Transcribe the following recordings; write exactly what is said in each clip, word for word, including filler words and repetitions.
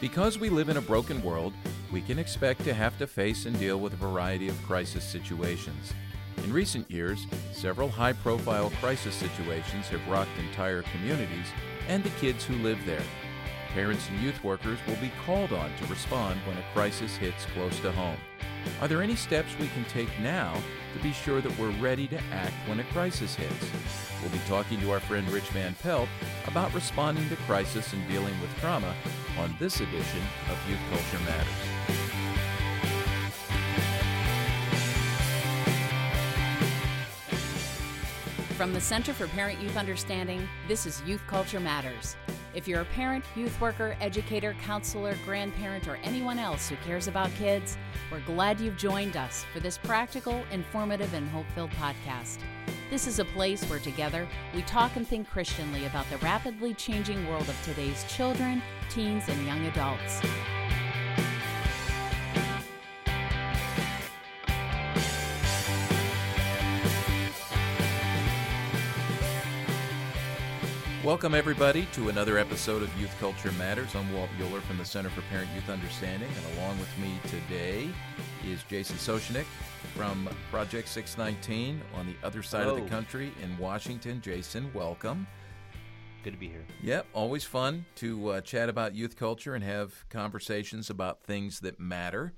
Because we live in a broken world, we can expect to have to face and deal with a variety of crisis situations. In recent years, several high-profile crisis situations have rocked entire communities and the kids who live there. Parents and youth workers will be called on to respond when a crisis hits close to home. Are there any steps we can take now to be sure that we're ready to act when a crisis hits? We'll be talking to our friend Rich Van Pelt about responding to crisis and dealing with trauma on this edition of Youth Culture Matters. From the Center for Parent-Youth Understanding, this is Youth Culture Matters. If you're a parent, youth worker, educator, counselor, grandparent, or anyone else who cares about kids, we're glad you've joined us for this practical, informative, and hope-filled podcast. This is a place where together we talk and think Christianly about the rapidly changing world of today's children, teens, and young adults. Welcome, everybody, to another episode of Youth Culture Matters. I'm Walt Mueller from the Center for Parent-Youth Understanding, and along with me today is Jason Soshnick from Project six nineteen on the other side Hello. of the country in Washington. Jason, welcome. Good to be here. Yep, always fun to uh, chat about youth culture and have conversations about things that matter.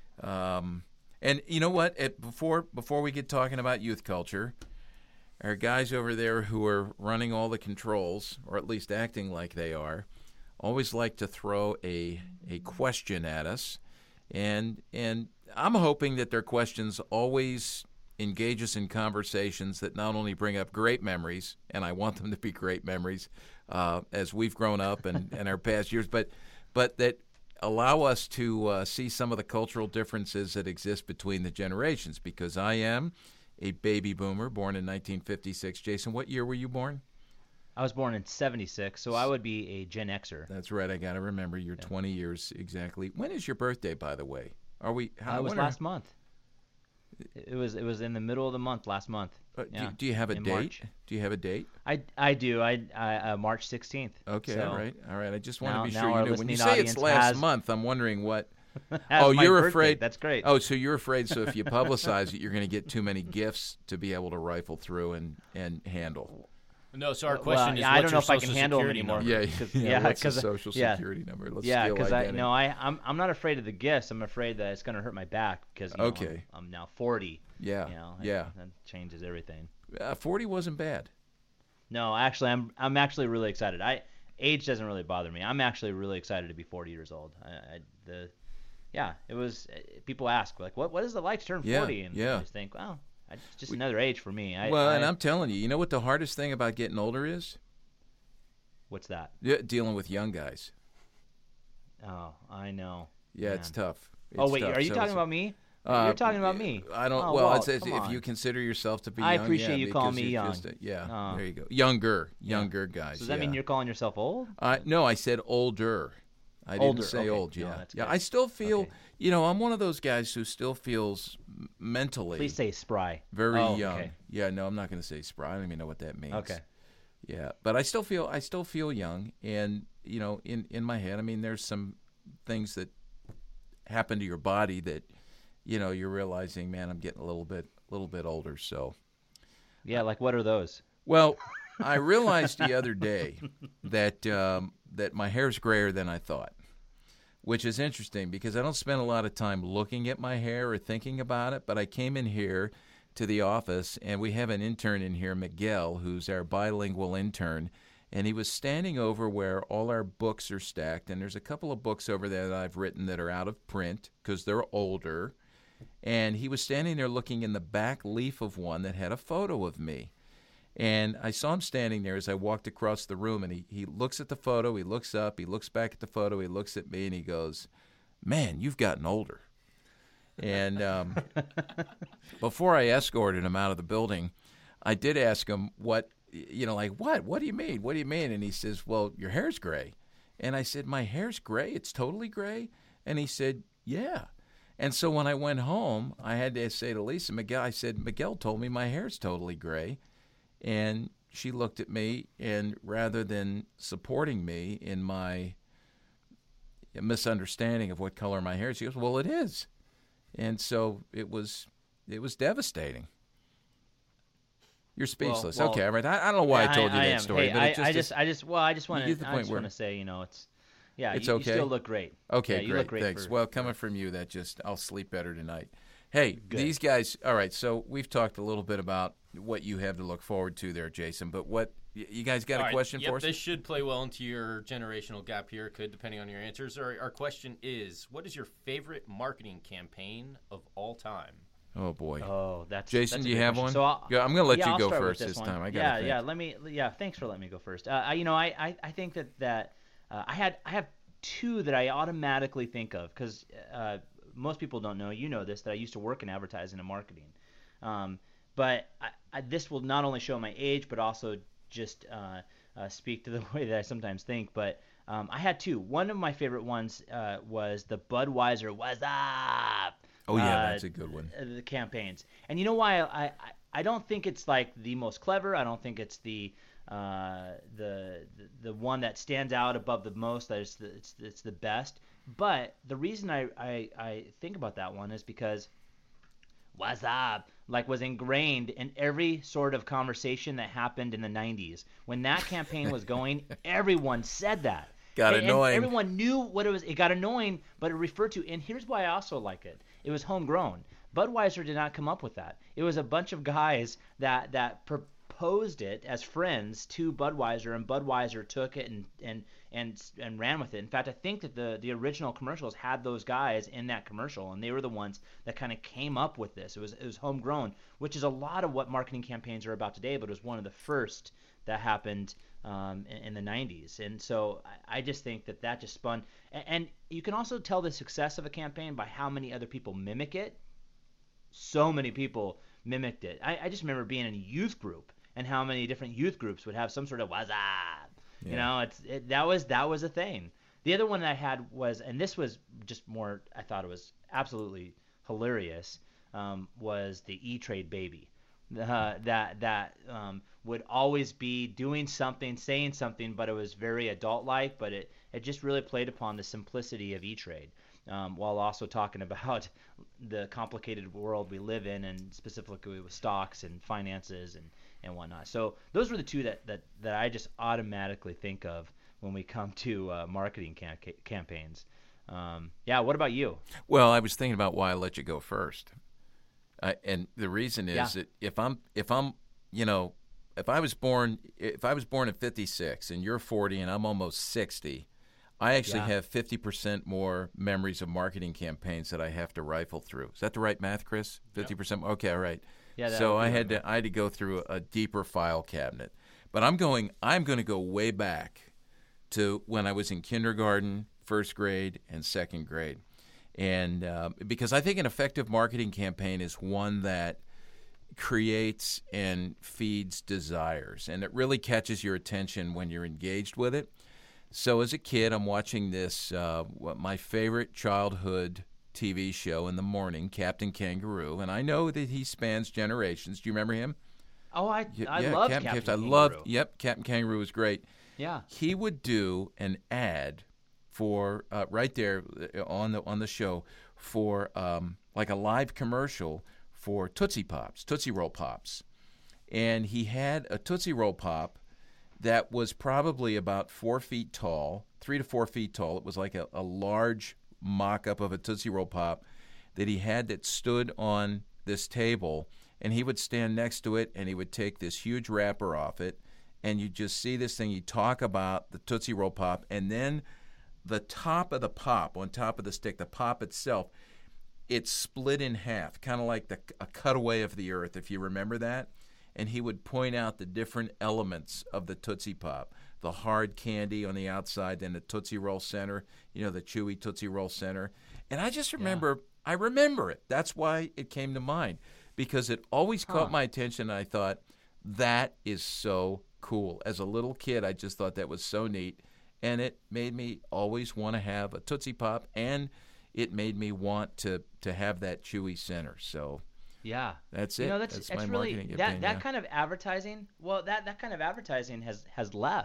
Um, and you know what? It, before before we get talking about youth culture, our guys over there who are running all the controls, or at least acting like they are, always like to throw a a question at us. And and I'm hoping that their questions always engage us in conversations that not only bring up great memories, and I want them to be great memories uh, as we've grown up and, and our past years, but but that allow us to uh, see some of the cultural differences that exist between the generations, because I am a baby boomer, born in nineteen fifty-six. Jason, what year were you born? I was born in seventy-six, so I would be a Gen Xer. That's right. I got to remember. You're Yeah. twenty years exactly. When is your birthday, by the way? Are we? Uh, it was last month. It was it was in the middle of the month last month. Uh, Yeah, do, do you have a in date? March. Do you have a date? I, I do. I, I uh, March sixteenth. Okay, so all right, all right. I just want now- to be now sure our you knew. When you listening say it's audience last has- month, I'm wondering what. That's Oh, my you're birthday. afraid. That's great. Oh, so you're afraid. So if you publicize it, you're going to get too many gifts to be able to rifle through and, and handle. No, so our Well, question is, yeah, I what's don't know your if I can social handle them security anymore. number? Yeah, Cause- yeah. yeah, What's the 'cause, uh, social yeah. security number? Let's yeah, steal because I identity. no, I I'm I'm not afraid of the gifts. I'm afraid that it's going to hurt my back because you know, Okay. I'm, I'm now forty. Yeah, You know, and yeah. That changes everything. Uh, Forty wasn't bad. No, actually, I'm I'm actually really excited. I age doesn't really bother me. I'm actually really excited to be forty years old. I, I the yeah, it was. uh, People ask like, what what is it like to turn Yeah, forty? And yeah. I just think, well, it's just another age for me. I, well, I, and I'm telling you, you know what the hardest thing about getting older is? what's that? Yeah, dealing with young guys. Oh, I know. Yeah, it's Man. tough. Oh It's wait, tough. are you So talking it's- about me? Uh, You're talking about me. I don't. Oh, well, Walt, it's, it's, come if on. you consider yourself to be I young, appreciate yeah, you calling because me you're young. just a- yeah, Oh. there you go. Younger, Yeah. younger guys. So does that yeah. mean you're calling yourself old? Uh, no, I said older. I didn't Older, say okay. old. No, Yeah, that's yeah. good. I still feel. Okay. You know, I'm one of those guys who still feels m- mentally Please say spry. very Oh, young. okay. Yeah, no, I'm not going to say spry. I don't even know what that means. Okay. Yeah, but I still feel. I still feel young, and you know, in in my head, I mean, there's some things that happen to your body that, you know, you're realizing, man, I'm getting a little bit, little bit older. So, Yeah, like what are those? well, I realized the other day that um, that my hair's grayer than I thought, which is interesting because I don't spend a lot of time looking at my hair or thinking about it. But I came in here to the office, and we have an intern in here, Miguel, who's our bilingual intern, and he was standing over where all our books are stacked, and there's a couple of books over there that I've written that are out of print because they're older. And he was standing there looking in the back leaf of one that had a photo of me. And I saw him standing there as I walked across the room, and he, he looks at the photo, he looks up, he looks back at the photo, he looks at me, and he goes, "Man, you've gotten older." And um, before I escorted him out of the building, I did ask him what, you know, like, what? What do you mean? What do you mean? And he says, "Well, your hair's gray." And I said, "My hair's gray? It's totally gray?" And he said, "Yeah." And so when I went home, I had to say to Lisa, Miguel, I said, "Miguel told me my hair's totally gray." And she looked at me, and rather than supporting me in my a misunderstanding of what color my hair is. She goes, well, it is. And so it was it was devastating. You're speechless. Well, well, okay, all right. I, I don't know why yeah, I told you I that am. story, hey, but I, it just I just, I just, well, I just want get the to, I point just where- want to say, you know, it's, yeah, It's you, okay? you still look great. Okay, yeah, you great. Look great Thanks. for- well, coming from you, that just I'll sleep better tonight. Hey, Good. these guys. All right, so we've talked a little bit about what you have to look forward to there, Jason. But what y- you guys got All a right, question yep, for us? This should play well into your generational gap here. It could, depending on your answers. Our, our question is, what is your favorite marketing campaign of all time? Oh boy, Oh, that's Jason, that's a do you good have question. one? So I'll, Yeah, I'm gonna let yeah, you I'll go start with first this one. time. I gotta yeah, think. yeah. Let me. Yeah, thanks for letting me go first. Uh, I, you know, I, I, I think that that uh, I had I have two that I automatically think of because uh, most people don't know. You know this that I used to work in advertising and marketing, um, but I, I, this will not only show my age but also just uh, uh, speak to the way that I sometimes think. But um, I had two. One of my favorite ones uh, was the Budweiser "What's Up." Oh yeah, uh, that's a good one. uh, the campaigns. And you know why I, I I don't think it's like the most clever. I don't think it's the uh, the, the the one that stands out above the most. That it's the, it's it's the best. But the reason I, I I think about that one is because "What's up?" like was ingrained in every sort of conversation that happened in the nineties. When that campaign was going, everyone said that. Got And- and annoying. everyone knew what it was. It got annoying, but it referred to. And here's why I also like it. It was homegrown. Budweiser did not come up with that. It was a bunch of guys that that proposed it as friends to Budweiser, and Budweiser took it and and and and ran with it. In fact, I think that the the original commercials had those guys in that commercial, and they were the ones that kind of came up with this. It was it was homegrown, which is a lot of what marketing campaigns are about today, but it was one of the first that happened um, in, in the nineties. And so I, I just think that that just spun. And, and you can also tell the success of a campaign by how many other people mimic it. So many people mimicked it. I, I just remember being in a youth group and how many different youth groups would have some sort of "What's up?" You Yeah. know, it's it, that was that was a thing. The other one that I had was, and this was just more, I thought it was absolutely hilarious, um, was the E-Trade baby. Uh, that that um, would always be doing something, saying something, but it was very adult-like, but it, it just really played upon the simplicity of E-Trade, um, while also talking about the complicated world we live in, and specifically with stocks and finances and, and whatnot. So those were the two that, that, that I just automatically think of when we come to uh, marketing cam- campaigns. Um, yeah, what about you? Well, I was thinking about why I let you go first. I, and the reason is Yeah. that if I'm if I'm you know if I was born if I was born in fifty-six and you're forty and I'm almost sixty, I actually Yeah. have fifty percent more memories of marketing campaigns that I have to rifle through. Is that the right math, Chris? fifty percent. Okay, all right. Yeah, that so would be I right had to I had to go through a deeper file cabinet. But I'm going I'm going to go way back to when I was in kindergarten, first grade, and second grade. And uh, because I think an effective marketing campaign is one that creates and feeds desires, and it really catches your attention when you're engaged with it. So as a kid, I'm watching this, uh, what my favorite childhood T V show in the morning, Captain Kangaroo, and I know that he spans generations. Do you remember him? Oh, I Y- I yeah, love Captain Captain Kangaroo. I Kangaroo. loved. Yep, Captain Kangaroo was great. Yeah. He would do an ad for uh, right there on the on the show for um, like a live commercial for Tootsie Pops, Tootsie Roll Pops, and he had a Tootsie Roll Pop that was probably about four feet tall, three to four feet tall. It was like a, a large mock-up of a Tootsie Roll Pop that he had that stood on this table, and he would stand next to it, and he would take this huge wrapper off it, and you just see this thing. You talk about the Tootsie Roll Pop, and then the top of the pop, on top of the stick, the pop itself, it's split in half, kind of like the, a cutaway of the earth, if you remember that. And he would point out the different elements of the Tootsie Pop, the hard candy on the outside, then the Tootsie Roll center, you know, the chewy Tootsie Roll center. And I just remember, I remember it. That's why it came to mind, because it always Huh. caught my attention. And I thought, that is so cool. As a little kid, I just thought that was so neat. And it made me always want to have a Tootsie Pop, and it made me want to, to have that chewy center. So Yeah. that's it. You know, that's that's that's my really marketing that campaign, that yeah. kind of advertising. Well, that that kind of advertising has has left.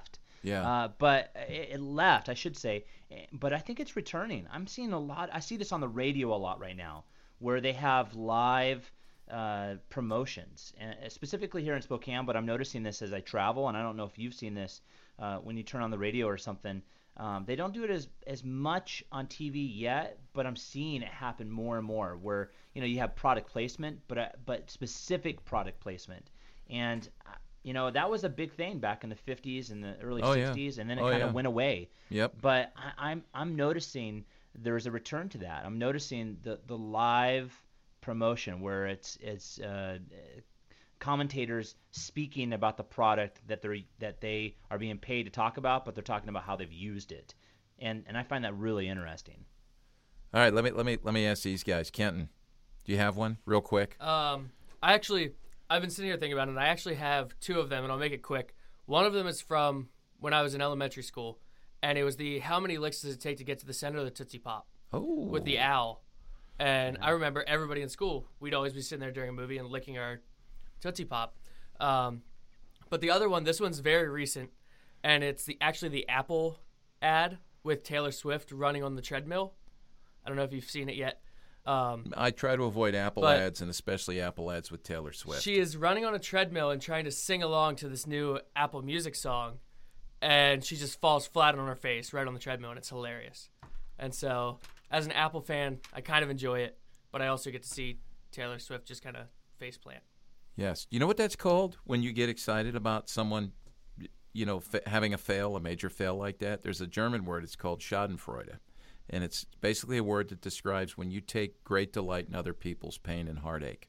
Yeah. Uh, but it, it left, I should say. But I think it's returning. I'm seeing a lot. I see this on the radio a lot right now, where they have live uh, promotions, and specifically here in Spokane. But I'm noticing this as I travel, and I don't know if you've seen this uh, when you turn on the radio or something. Um, they don't do it as as much on T V yet, but I'm seeing it happen more and more. Where you know you have product placement, but uh, but specific product placement, and uh, you know that was a big thing back in the fifties and the early Oh, yeah. sixties, and then it Oh, kind of yeah. went away. Yep. But I, I'm I'm noticing there's a return to that. I'm noticing the the live promotion where it's it's uh, commentators speaking about the product that they're that they are being paid to talk about, but they're talking about how they've used it, and and I find that really interesting. All right, let me let me let me ask these guys. Kenton, do you have one real quick? Um, I actually, I've been sitting here thinking about it, and I actually have two of them, and I'll make it quick. One of them is from when I was in elementary school, and it was the how many licks does it take to get to the center of the Tootsie Pop Oh, with the owl. And I remember everybody in school, we'd always be sitting there during a movie and licking our Tootsie Pop. Um, but the other one, this one's very recent, and it's the actually the Apple ad with Taylor Swift running on the treadmill. I don't know if you've seen it yet. Um, I try to avoid Apple But- ads, and especially Apple ads with Taylor Swift. She is running on a treadmill and trying to sing along to this new Apple Music song, and she just falls flat on her face right on the treadmill, and it's hilarious. And so, as an Apple fan, I kind of enjoy it, but I also get to see Taylor Swift just kind of face plant. Yes. You know what that's called when you get excited about someone, you know, fa- having a fail, a major fail like that? There's a German word. It's called Schadenfreude. And it's basically a word that describes when you take great delight in other people's pain and heartache.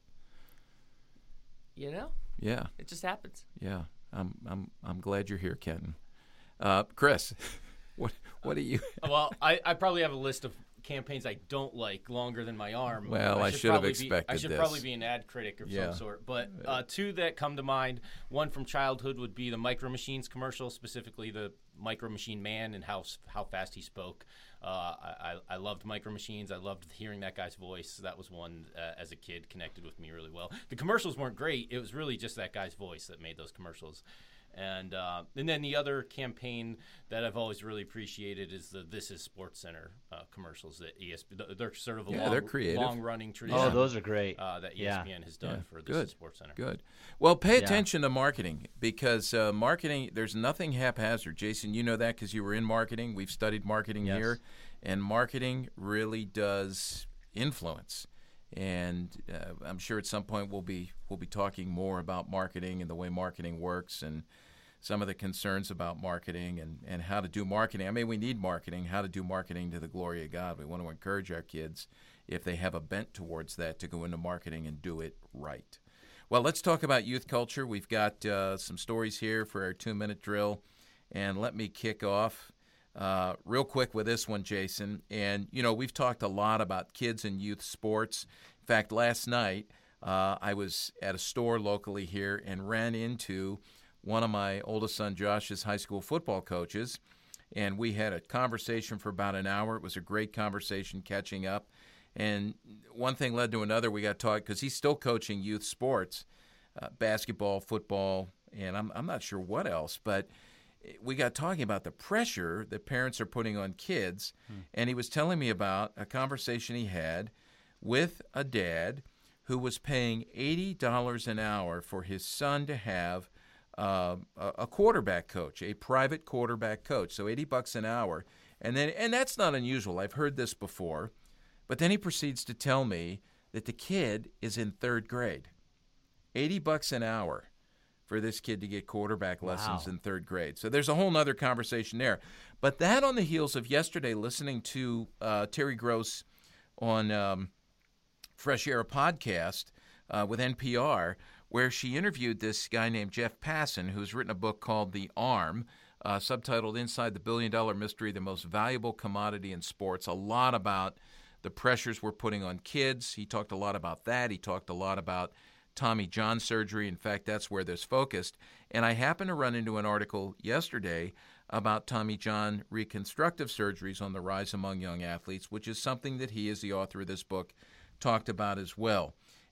You know? Yeah, It just happens. yeah. I'm I'm I'm glad you're here, Kenton. Uh, Chris, what what do you? Well, I, I probably have a list of campaigns I don't like longer than my arm. Well, I should have probably be- expected I should this. probably be an ad critic of Yeah. some sort. But uh, two that come to mind, one from childhood would be the Micro Machines commercial, specifically the Micro Machine Man and how s- how fast he spoke. Uh, I, I I loved Micro Machines. I loved hearing that guy's voice. That was one, uh, as a kid, connected with me really well. The commercials weren't great. It was really just that guy's voice that made those commercials. And uh, and then the other campaign that I've always really appreciated is the This Is Sports Center uh, commercials that E S P N. They're sort of a Yeah, long, they're creative. long-running tradition. Oh, those are great. uh, that E S Yeah. P N has done Yeah, for This good, Is Sports Center. Good. Well, pay Yeah. attention to marketing because uh, marketing, there's nothing haphazard. Jason, you know that because you were in marketing. We've studied marketing Yes. here. And marketing really does influence. And uh, I'm sure at some point we'll be we'll be talking more about marketing and the way marketing works and some of the concerns about marketing and, and how to do marketing. I mean, we need marketing, how to do marketing to the glory of God. We want to encourage our kids, if they have a bent towards that, to go into marketing and do it right. Well, let's talk about youth culture. We've got uh, some stories here for our two-minute drill. And let me kick off uh, real quick with this one, Jason. And, you know, we've talked a lot about kids and youth sports. In fact, last night uh, I was at a store locally here and ran into one of my oldest son Josh's high school football coaches, and we had a conversation for about an hour. It was a great conversation, catching up. And one thing led to another. We got taught, because he's still coaching youth sports, uh, basketball, football, and I'm, I'm not sure what else, but we got talking about the pressure that parents are putting on kids, hmm. and he was telling me about a conversation he had with a dad who was paying eighty dollars an hour for his son to have uh, a quarterback coach, a private quarterback coach, so eighty bucks an hour. And then, and that's not unusual. I've heard this before. But then he proceeds to tell me that the kid is in third grade. eighty bucks an hour for this kid to get quarterback lessons Wow. in third grade. So there's a whole nother conversation there. But that on the heels of yesterday listening to uh, Terry Gross on um, Fresh Air podcast uh, with N P R, where she interviewed this guy named Jeff Passan, who's written a book called The Arm, uh, subtitled Inside the Billion Dollar Mystery, the Most Valuable Commodity in Sports. A lot about the pressures we're putting on kids. He talked a lot about that. He talked a lot about Tommy John surgery. In fact, that's where this focused. And I happened to run into an article yesterday about Tommy John reconstructive surgeries on the rise among young athletes, which is something that he, as the author of this book, talked about as well.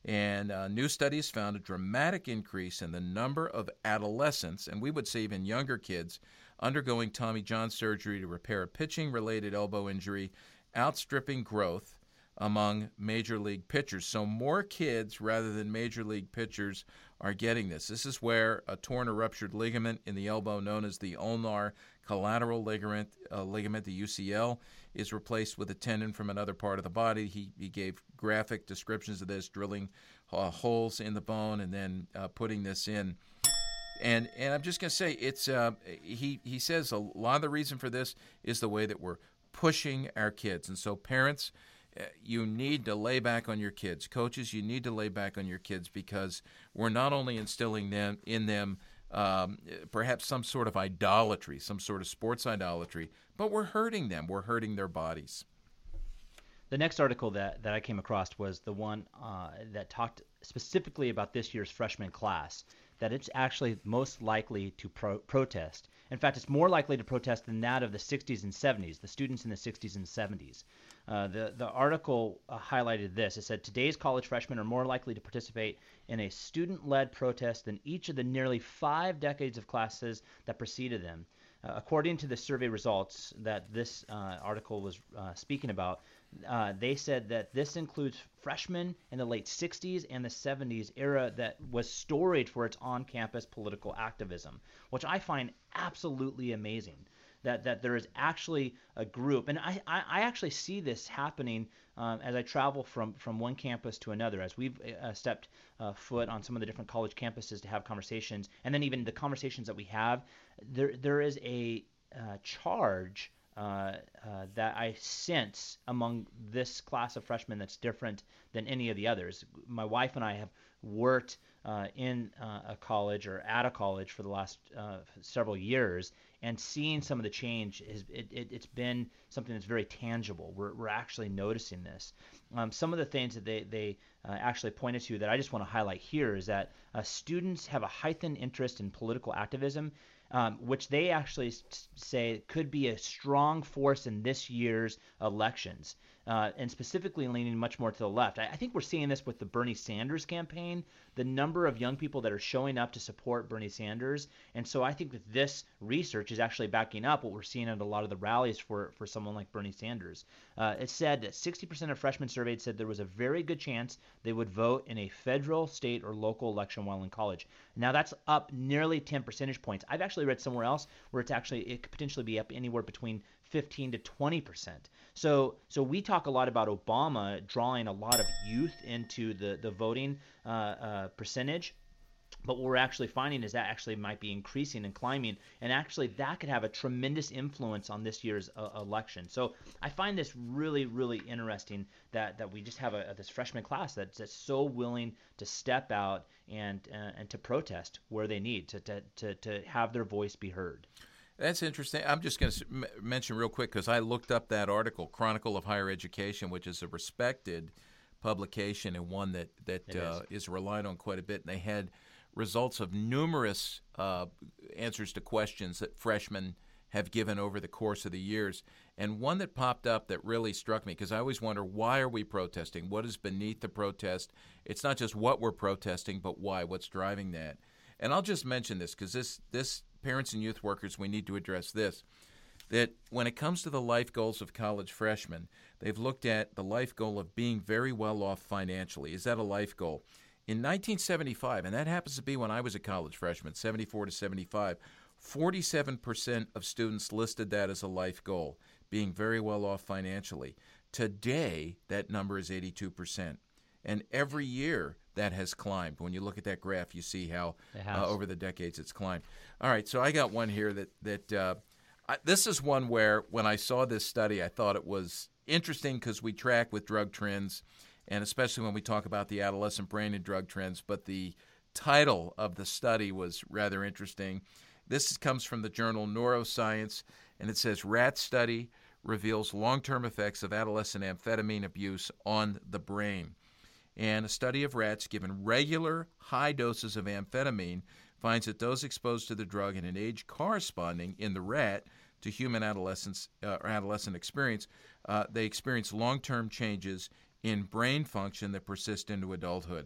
And uh, new studies found a dramatic increase in the number of adolescents, and we would say even younger kids, undergoing Tommy John surgery to repair a pitching-related elbow injury, outstripping growth among major league pitchers. So more kids rather than major league pitchers are getting this. This is where a torn or ruptured ligament in the elbow known as the ulnar collateral ligament, uh, ligament, the U C L, is replaced with a tendon from another part of the body. He, he gave graphic descriptions of this, drilling uh, holes in the bone and then uh, putting this in. And and I'm just going to say, it's uh, he, he says a lot of the reason for this is the way that we're pushing our kids. And so parents, you need to lay back on your kids. Coaches, you need to lay back on your kids, because we're not only instilling them in them um, perhaps some sort of idolatry, some sort of sports idolatry, but we're hurting them. We're hurting their bodies. The next article that, that I came across was the one uh, that talked specifically about this year's freshman class, that it's actually most likely to pro- protest. In fact, it's more likely to protest than that of the sixties and seventies, the students in the sixties and seventies. Uh, the, the article uh, highlighted this. It said, today's college freshmen are more likely to participate in a student-led protest than each of the nearly five decades of classes that preceded them. Uh, according to the survey results that this uh, article was uh, speaking about, uh, they said that this includes freshmen in the late sixties and the seventies era that was storied for its on-campus political activism, which I find absolutely amazing. That, that there is actually a group, and I, I, I actually see this happening um, as I travel from, from one campus to another, as we've uh, stepped uh, foot on some of the different college campuses to have conversations, and then even the conversations that we have, there there is a uh, charge uh, uh, that I sense among this class of freshmen that's different than any of the others. My wife and I have worked uh, in uh, a college or at a college for the last uh, several years, and seeing some of the change, is, it, it, it's been something that's very tangible. We're, we're actually noticing this. Um, some of the things that they, they uh, actually pointed to that I just want to highlight here is that uh, students have a heightened interest in political activism, um, which they actually say could be a strong force in this year's elections, uh, and specifically leaning much more to the left. I, I think we're seeing this with the Bernie Sanders campaign, the number of young people that are showing up to support Bernie Sanders. And so I think that this research is actually backing up what we're seeing at a lot of the rallies for, for someone like Bernie Sanders. Uh, it said that sixty percent of freshmen surveyed said there was a very good chance they would vote in a federal, state, or local election while in college. Now that's up nearly ten percentage points. I've actually read somewhere else where it's actually, it could potentially be up anywhere between fifteen to twenty percent. So so we talk a lot about Obama drawing a lot of youth into the, the voting uh, uh, percentage. But what we're actually finding is that actually might be increasing and climbing, and actually that could have a tremendous influence on this year's uh, election. So I find this really, really interesting that, that we just have a, a, this freshman class that's, that's so willing to step out and uh, and to protest where they need to, to, to, to have their voice be heard. That's interesting. I'm just going to m- mention real quick, because I looked up that article, Chronicle of Higher Education, which is a respected publication and one that, that uh, is. is relied on quite a bit. And they had results of numerous uh, answers to questions that freshmen have given over the course of the years. And one that popped up that really struck me, because I always wonder, why are we protesting? What is beneath the protest? It's not just what we're protesting, but why, what's driving that. And I'll just mention this, because this, this parents and youth workers, we need to address this, that when it comes to the life goals of college freshmen, they've looked at the life goal of being very well off financially. Is that a life goal? In nineteen seventy-five, and that happens to be when I was a college freshman, seventy-four to seventy-five, forty-seven percent of students listed that as a life goal, being very well off financially. Today, that number is eighty-two percent. And every year that has climbed. When you look at that graph, you see how uh, over the decades it's climbed. All right, so I got one here that, that uh, I, this is one where when I saw this study, I thought it was interesting because we track with drug trends, and especially when we talk about the adolescent brain and drug trends, but the title of the study was rather interesting. This comes from the journal Neuroscience, and it says, Rat Study Reveals Long-Term Effects of Adolescent Amphetamine Abuse on the Brain. And a study of rats given regular high doses of amphetamine finds that those exposed to the drug in an age corresponding in the rat to human adolescence uh, or adolescent experience, uh, they experience long-term changes in brain function that persist into adulthood.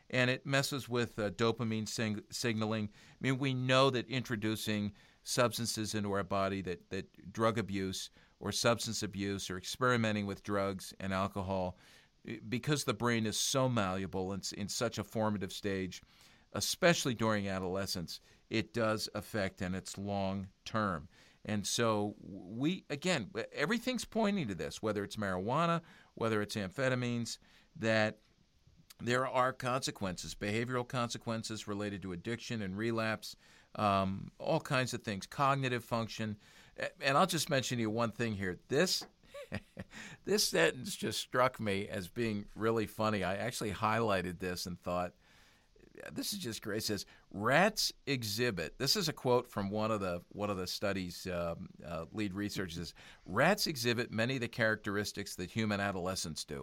and it messes with uh, dopamine sing- signaling. I mean, we know that introducing substances into our body, that, that drug abuse or substance abuse or experimenting with drugs and alcohol, because the brain is so malleable and in such a formative stage, especially during adolescence, it does affect, and it's long term. And so we, again, everything's pointing to this, whether it's marijuana, whether it's amphetamines, that there are consequences, behavioral consequences related to addiction and relapse, um, all kinds of things, cognitive function. And I'll just mention to you one thing here. This this sentence just struck me as being really funny. I actually highlighted this and thought, this is just great. It says, rats exhibit, this is a quote from one of the one of the study's um, uh, lead researchers, rats exhibit many of the characteristics that human adolescents do.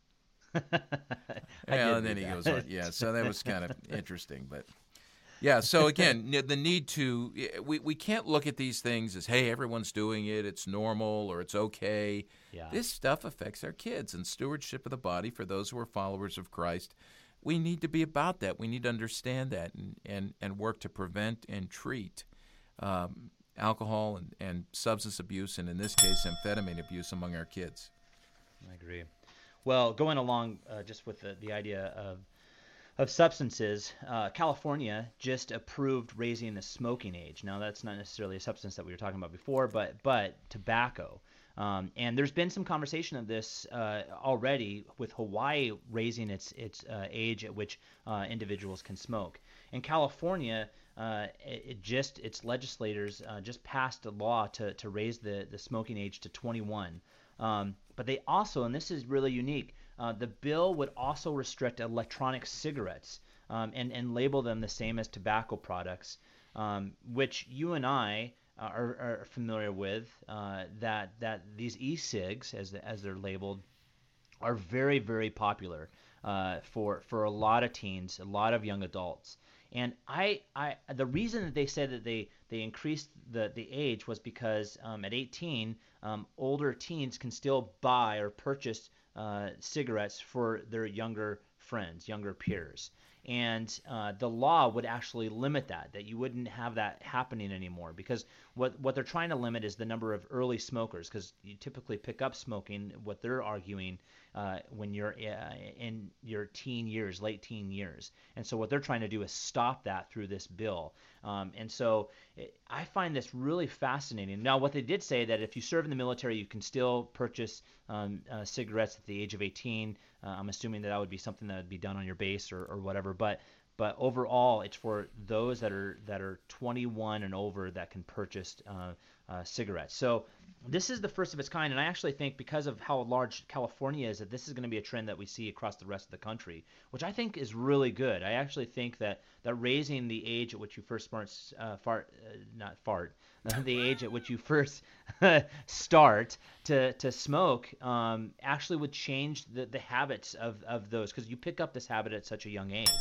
Well, and then he that. goes on. Yeah, so that was kind of interesting. But yeah, so again, the need to, we, we can't look at these things as, hey, everyone's doing it, it's normal or it's okay. Yeah. This stuff affects our kids, and stewardship of the body for those who are followers of Christ, we need to be about that. We need to understand that and, and, and work to prevent and treat um, alcohol and, and substance abuse, and in this case, amphetamine abuse among our kids. I agree. Well, going along uh, just with the, the idea of of substances, uh, California just approved raising the smoking age. Now, that's not necessarily a substance that we were talking about before, but but tobacco. Um, and there's been some conversation of this uh, already with Hawaii raising its its uh, age at which uh, individuals can smoke. In California, uh, it, it just its legislators uh, just passed a law to to raise the the smoking age to twenty-one. Um, but they also, and this is really unique, uh, the bill would also restrict electronic cigarettes um, and, and label them the same as tobacco products, um, which you and I are, are familiar with, uh, that that these e-cigs, as, as they're labeled, are very, very popular uh, for, for a lot of teens, a lot of young adults. And I, I, the reason that they said that they, they increased the, the age was because um, at eighteen, um, older teens can still buy or purchase uh, cigarettes for their younger friends, younger peers. And uh, the law would actually limit that, that you wouldn't have that happening anymore, because what, what they're trying to limit is the number of early smokers, because you typically pick up smoking, what they're arguing, uh, when you're uh, in your teen years, late teen years. And so what they're trying to do is stop that through this bill. Um, and so it, I find this really fascinating. Now, what they did say that if you serve in the military, you can still purchase um, uh, cigarettes at the age of eighteen. Uh, I'm assuming that that would be something that would be done on your base or, or whatever. But but overall, it's for those that are that are twenty-one and over that can purchase uh, uh, cigarettes. So this is the first of its kind, and I actually think because of how large California is, that this is going to be a trend that we see across the rest of the country, which I think is really good. I actually think that, that raising the age at which you first smart, uh, fart, uh, not fart, the age at which you first start to, to smoke um, actually would change the, the habits of, of those, because you pick up this habit at such a young age.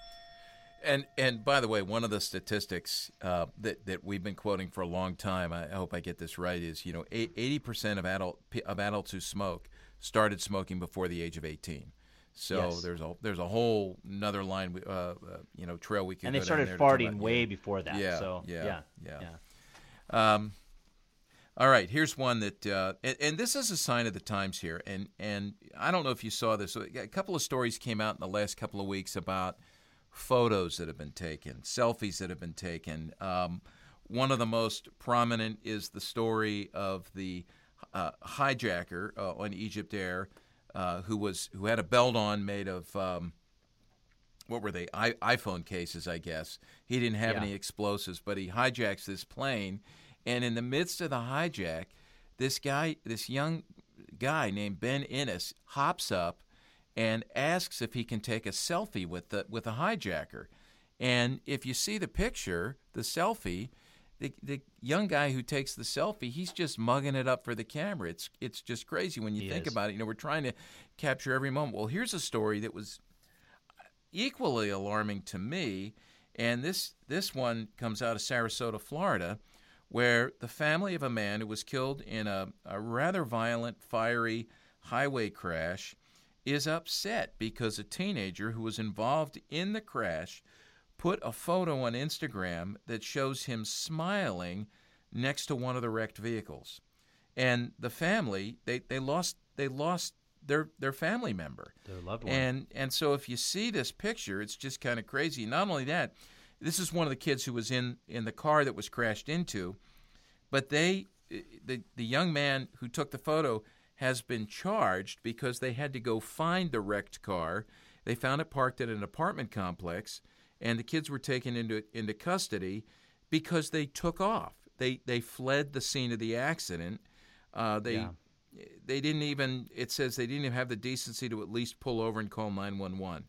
And and by the way, one of the statistics uh, that that we've been quoting for a long time, I hope I get this right, is you know eighty percent of adult of adults who smoke started smoking before the age of eighteen. So yes. there's a there's a whole another line, uh, uh, you know, trail we can. And go they started down farting about, way yeah. before that. Yeah, so yeah, yeah, yeah. yeah. Um, all right, here's one that, uh, and, and this is a sign of the times here. And and I don't know if you saw this. A couple of stories came out in the last couple of weeks about photos that have been taken, selfies that have been taken. Um, one of the most prominent is the story of the uh, hijacker uh, on Egypt Air, uh, who was who had a belt on made of um, what were they? I, iPhone cases, I guess. He didn't have Yeah. any explosives, but he hijacks this plane, and in the midst of the hijack, this guy, this young guy named Ben Innes, hops up and asks if he can take a selfie with the with the hijacker. And if you see the picture, the selfie, the the young guy who takes the selfie, he's just mugging it up for the camera. It's it's just crazy when you He think is. about it. You know, we're trying to capture every moment. Well, here's a story that was equally alarming to me, and this this one comes out of Sarasota, Florida, where the family of a man who was killed in a, a rather violent, fiery highway crash. is upset because a teenager who was involved in the crash put a photo on Instagram that shows him smiling next to one of the wrecked vehicles. And the family, they, they lost they lost their their family member. Their loved one. And and so if you see this picture, it's just kind of crazy. Not only that, this is one of the kids who was in, in the car that was crashed into, but they the the young man who took the photo has been charged because they had to go find the wrecked car. They found it parked at an apartment complex, and the kids were taken into into custody because they took off. They they fled the scene of the accident. Uh, they Yeah. they didn't even. It says they didn't even have the decency to at least pull over and call nine one one.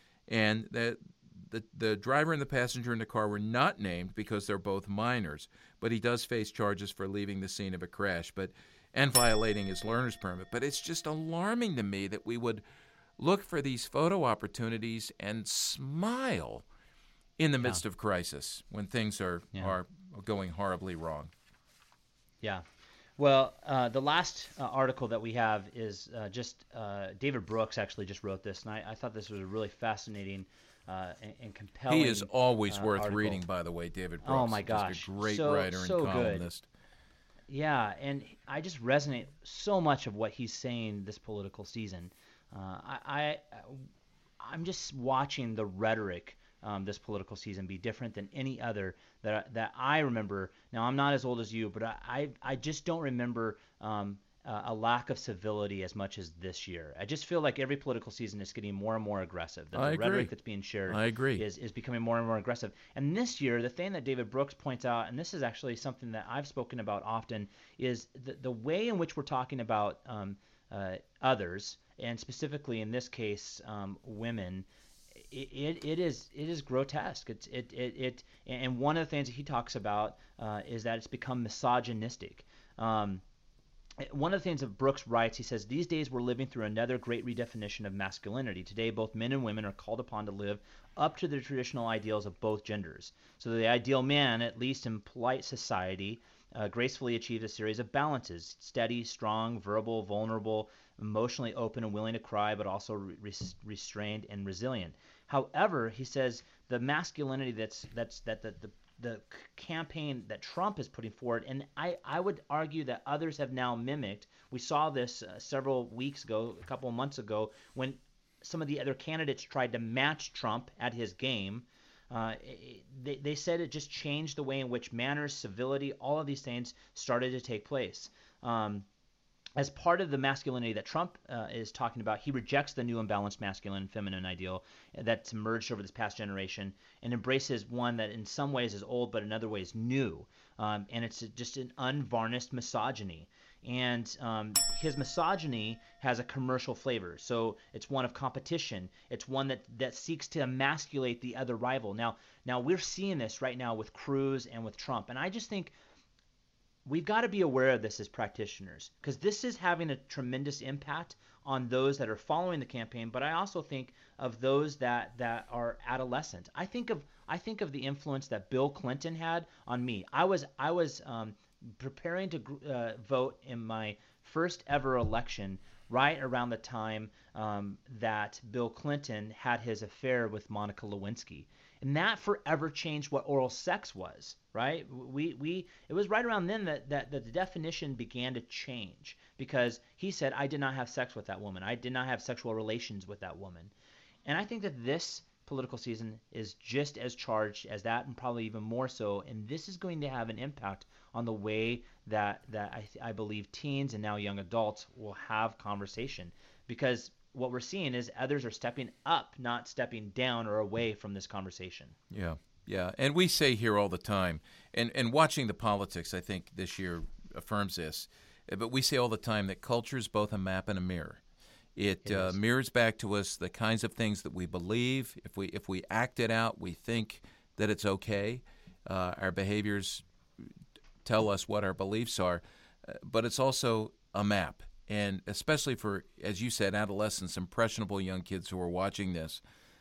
And the the the driver and the passenger in the car were not named because they're both minors. But he does face charges for leaving the scene of a crash, but and violating his learner's permit. But it's just alarming to me that we would look for these photo opportunities and smile in the midst Yeah. of crisis when things are Yeah. are going horribly wrong. Yeah. Well, uh, the last uh, article that we have is uh, just uh, David Brooks actually just wrote this, and I, I thought this was a really fascinating uh, and, and compelling. He is always uh, worth article. reading, by the way, David Brooks. Oh, my Just gosh. a great So- writer and so good. columnist. Yeah, and I just resonate so much of what he's saying this political season. Uh, I, I, I'm just watching the rhetoric um, this political season be different than any other that that I remember. Now, I'm not as old as you, but I, I, I just don't remember um, uh, a lack of civility as much as this year. I just feel like every political season is getting more and more aggressive. That I the agree. rhetoric that's being shared I agree. is is becoming more and more aggressive. And this year, the thing that David Brooks points out, and this is actually something that I've spoken about often, is the, the way in which we're talking about um, uh, others, and specifically in this case, um, women. It, it, it is it is grotesque. It's it, it it and one of the things that he talks about uh, is that it's become misogynistic. Um, One of the things that Brooks writes, he says, these days we're living through another great redefinition of masculinity. Today, both men and women are called upon to live up to the traditional ideals of both genders. So the ideal man, at least in polite society, uh, gracefully achieves a series of balances: steady, strong, verbal, vulnerable, emotionally open and willing to cry, but also re- restrained and resilient. However, he says the masculinity that's that's that the, the the campaign that Trump is putting forward, and I, I would argue that others have now mimicked. We saw this uh, several weeks ago, a couple of months ago, when some of the other candidates tried to match Trump at his game. Uh, they, they said it just changed the way in which manners, civility, all of these things started to take place. Um, As part of the masculinity that Trump uh, is talking about, he rejects the new imbalanced masculine and feminine ideal that's emerged over this past generation and embraces one that in some ways is old but in other ways new. Um, and it's just an unvarnished misogyny. And um, his misogyny has a commercial flavor. So it's one of competition. It's one that, that seeks to emasculate the other rival. Now, now we're seeing this right now with Cruz and with Trump. And I just think we've got to be aware of this as practitioners, because this is having a tremendous impact on those that are following the campaign. But I also think of those that, that are adolescent. I think of I think of the influence that Bill Clinton had on me. I was I was um, preparing to uh, vote in my first ever election right around the time um, that Bill Clinton had his affair with Monica Lewinsky. And that forever changed what oral sex was, right? We we it was right around then that, that, that the definition began to change, because he said, I did not have sex with that woman. I did not have sexual relations with that woman. And I think that this political season is just as charged as that, and probably even more so. And this is going to have an impact on the way that, that I, I believe teens and now young adults will have conversation, because what we're seeing is others are stepping up, not stepping down or away from this conversation. Yeah, yeah. And we say here all the time, and, and watching the politics, I think this year affirms this, but we say all the time that culture is both a map and a mirror. It, It uh, is. mirrors back to us the kinds of things that we believe. If we if we act it out, we think that it's okay. Uh, our behaviors tell us what our beliefs are, uh, but it's also a map. And especially for, as you said, adolescents, impressionable young kids who are watching this,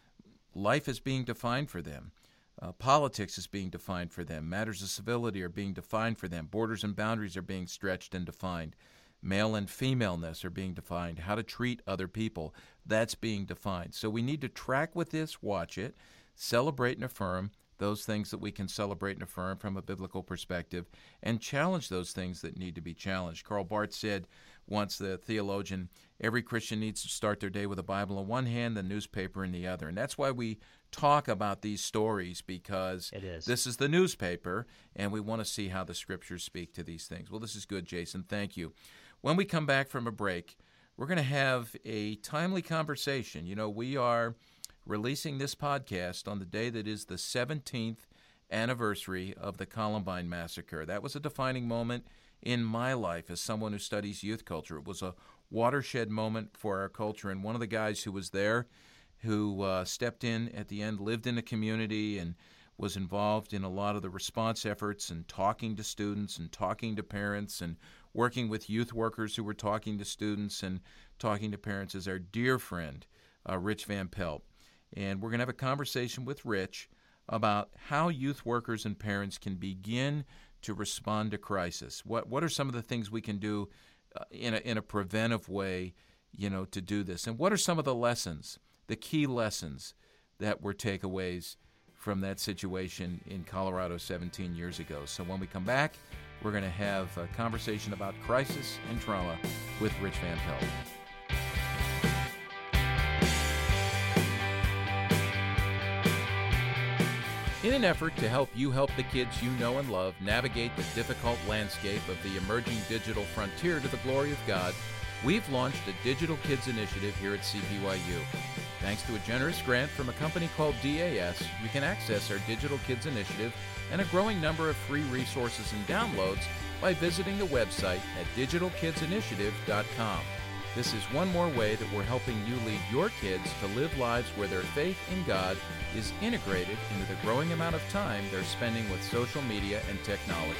life is being defined for them. Uh, politics is being defined for them. Matters of civility are being defined for them. Borders and boundaries are being stretched and defined. Male and femaleness are being defined. How to treat other people, that's being defined. So we need to track with this, watch it, celebrate and affirm those things that we can celebrate and affirm from a biblical perspective, and challenge those things that need to be challenged. Karl Barth said once, the theologian, every Christian needs to start their day with a Bible in one hand, the newspaper in the other. And that's why we talk about these stories, because it is. This is the newspaper, and we want to see how the Scriptures speak to these things. Well, this is good, Jason. Thank you. When we come back from a break, we're going to have a timely conversation. You know, we are releasing this podcast on the day that is the seventeenth anniversary of the Columbine Massacre. That was a defining moment in my life as someone who studies youth culture. It was a watershed moment for our culture, and one of the guys who was there, who uh, stepped in at the end, lived in the community and was involved in a lot of the response efforts and talking to students and talking to parents and working with youth workers who were talking to students and talking to parents, is our dear friend, uh, Rich Van Pelt. And we're going to have a conversation with Rich about how youth workers and parents can begin to respond to crisis. What what are some of the things we can do uh, in a in a preventive way, you know, to do this? And what are some of the lessons, the key lessons that were takeaways from that situation in Colorado seventeen years ago? So when we come back, we're going to have a conversation about crisis and trauma with Rich Van Pelt. In an effort to help you help the kids you know and love navigate the difficult landscape of the emerging digital frontier to the glory of God, we've launched a Digital Kids Initiative here at C P Y U. Thanks to a generous grant from a company called D A S, you can access our Digital Kids Initiative and a growing number of free resources and downloads by visiting the website at digital kids initiative dot com. This is one more way that we're helping you lead your kids to live lives where their faith in God is integrated into the growing amount of time they're spending with social media and technology.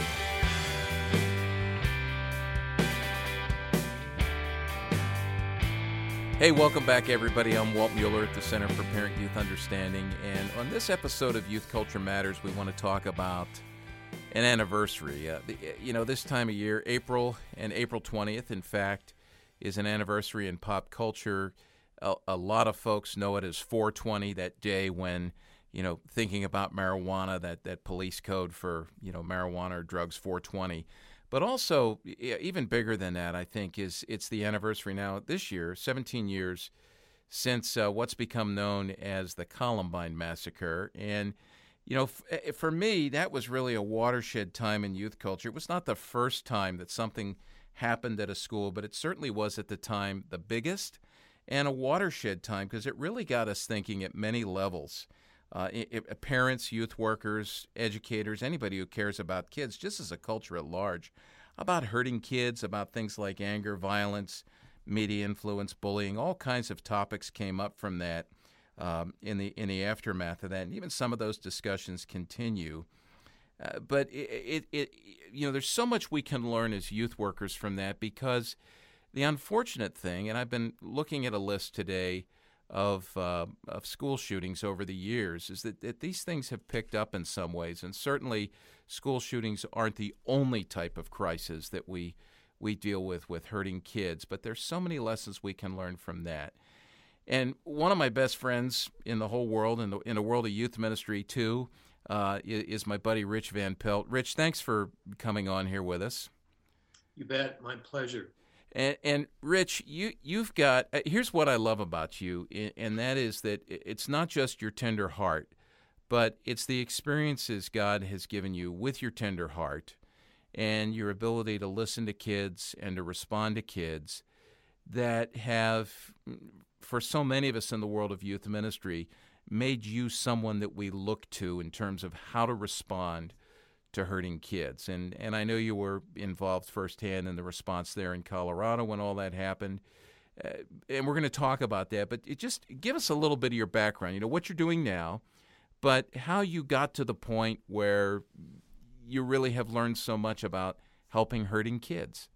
Hey, welcome back, everybody. I'm Walt Mueller at the Center for Parent Youth Understanding, and on this episode of Youth Culture Matters, we want to talk about an anniversary. Uh, the, you know, this time of year, April and April twentieth, in fact, is an anniversary in pop culture. A, a lot of folks know it as four twenty, that day when, you know, thinking about marijuana, that, that police code for, you know, marijuana or drugs, four twenty. But also, even bigger than that, I think, is it's the anniversary now this year, seventeen years since uh, what's become known as the Columbine Massacre. And, you know, f- for me, that was really a watershed time in youth culture. It was not the first time that something happened at a school, but it certainly was at the time the biggest and a watershed time, because it really got us thinking at many levels. Uh, it, it, parents, youth workers, educators, anybody who cares about kids, just as a culture at large, about hurting kids, about things like anger, violence, media influence, bullying. All kinds of topics came up from that um, in the in the aftermath of that, and even some of those discussions continue. Uh, but it, it, it, you know, there's so much we can learn as youth workers from that, because the unfortunate thing, and I've been looking at a list today of uh, of school shootings over the years, is that, that these things have picked up in some ways, and certainly school shootings aren't the only type of crisis that we we deal with with hurting kids, but there's so many lessons we can learn from that. And one of my best friends in the whole world, in the in the world of youth ministry too, uh, is my buddy Rich Van Pelt. Rich, thanks for coming on here with us. You bet. My pleasure. And, and Rich, you, you've got, uh, here's what I love about you, and that is that it's not just your tender heart, but it's the experiences God has given you with your tender heart and your ability to listen to kids and to respond to kids that have, for so many of us in the world of youth ministry, made you someone that we look to in terms of how to respond to hurting kids. And and I know you were involved firsthand in the response there in Colorado when all that happened. Uh, and we're going to talk about that, but it just give us a little bit of your background, you know, what you're doing now, but how you got to the point where you really have learned so much about helping hurting kids.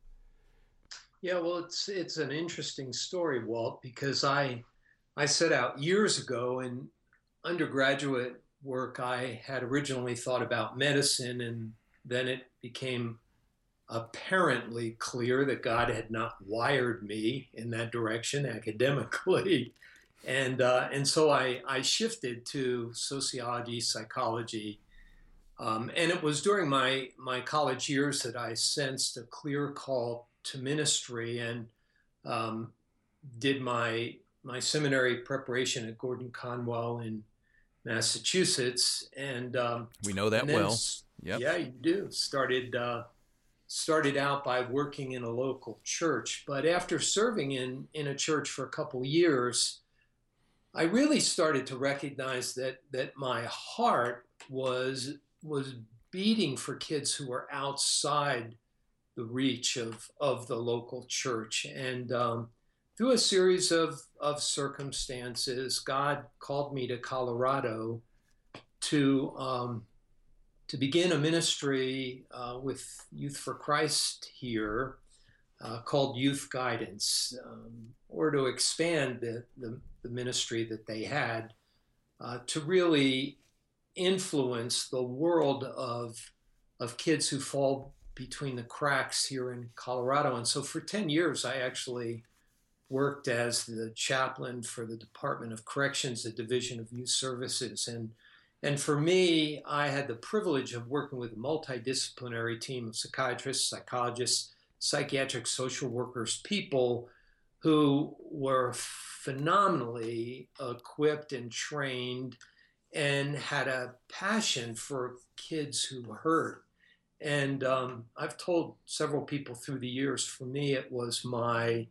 Yeah, well, it's it's an interesting story, Walt, because I I set out years ago in undergraduate work. I had originally thought about medicine, and then it became apparently clear that God had not wired me in that direction academically. And uh, and so I, I shifted to sociology, psychology. Um, and it was during my, my college years that I sensed a clear call to ministry, and um, did my my seminary preparation at Gordon Conwell in Massachusetts. And um, we know that and then, well. Yep. Yeah, you do. Started uh, started out by working in a local church, but after serving in in a church for a couple years, I really started to recognize that that my heart was was beating for kids who were outside the reach of of the local church. And um, through a series of of circumstances, God called me to Colorado to um, to begin a ministry uh, with Youth for Christ here, uh, called Youth Guidance, um, or to expand the, the, the ministry that they had, uh, to really influence the world of, of kids who fall between the cracks here in Colorado. And so for ten years, I actually worked as the chaplain for the Department of Corrections, the Division of Youth Services. And And for me, I had the privilege of working with a multidisciplinary team of psychiatrists, psychologists, psychiatric social workers, people who were phenomenally equipped and trained and had a passion for kids who hurt. And um, I've told several people through the years, for me, it was my,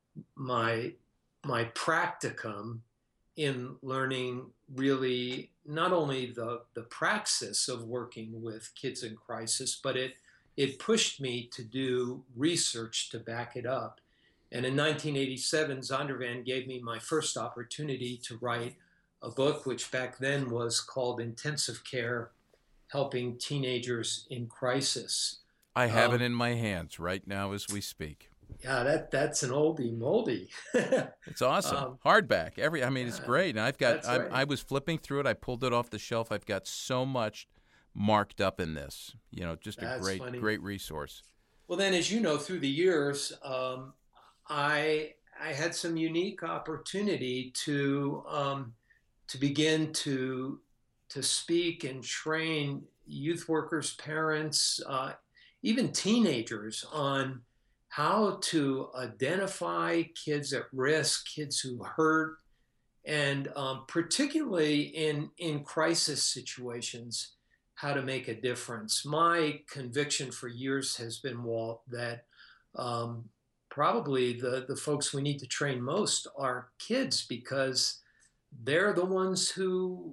my, my practicum in learning really not only the, the praxis of working with kids in crisis, but it, it pushed me to do research to back it up. And in nineteen eighty-seven, Zondervan gave me my first opportunity to write a book, which back then was called Intensive Care, Helping Teenagers in Crisis. I have um, it in my hands right now as we speak. Yeah, that that's an oldie moldy. It's awesome. Um, Hardback. Every I mean, it's yeah, great. And I've got. that's I, right. I was flipping through it. I pulled it off the shelf. I've got so much marked up in this. You know, just a That's great, funny. great resource. Well, then, as you know, through the years, um, I I had some unique opportunity to um, to begin to to speak and train youth workers, parents, uh, even teenagers on how to identify kids at risk, kids who hurt, and um, particularly in in crisis situations, how to make a difference. My conviction for years has been, Walt, that um, probably the, the folks we need to train most are kids, because they're the ones who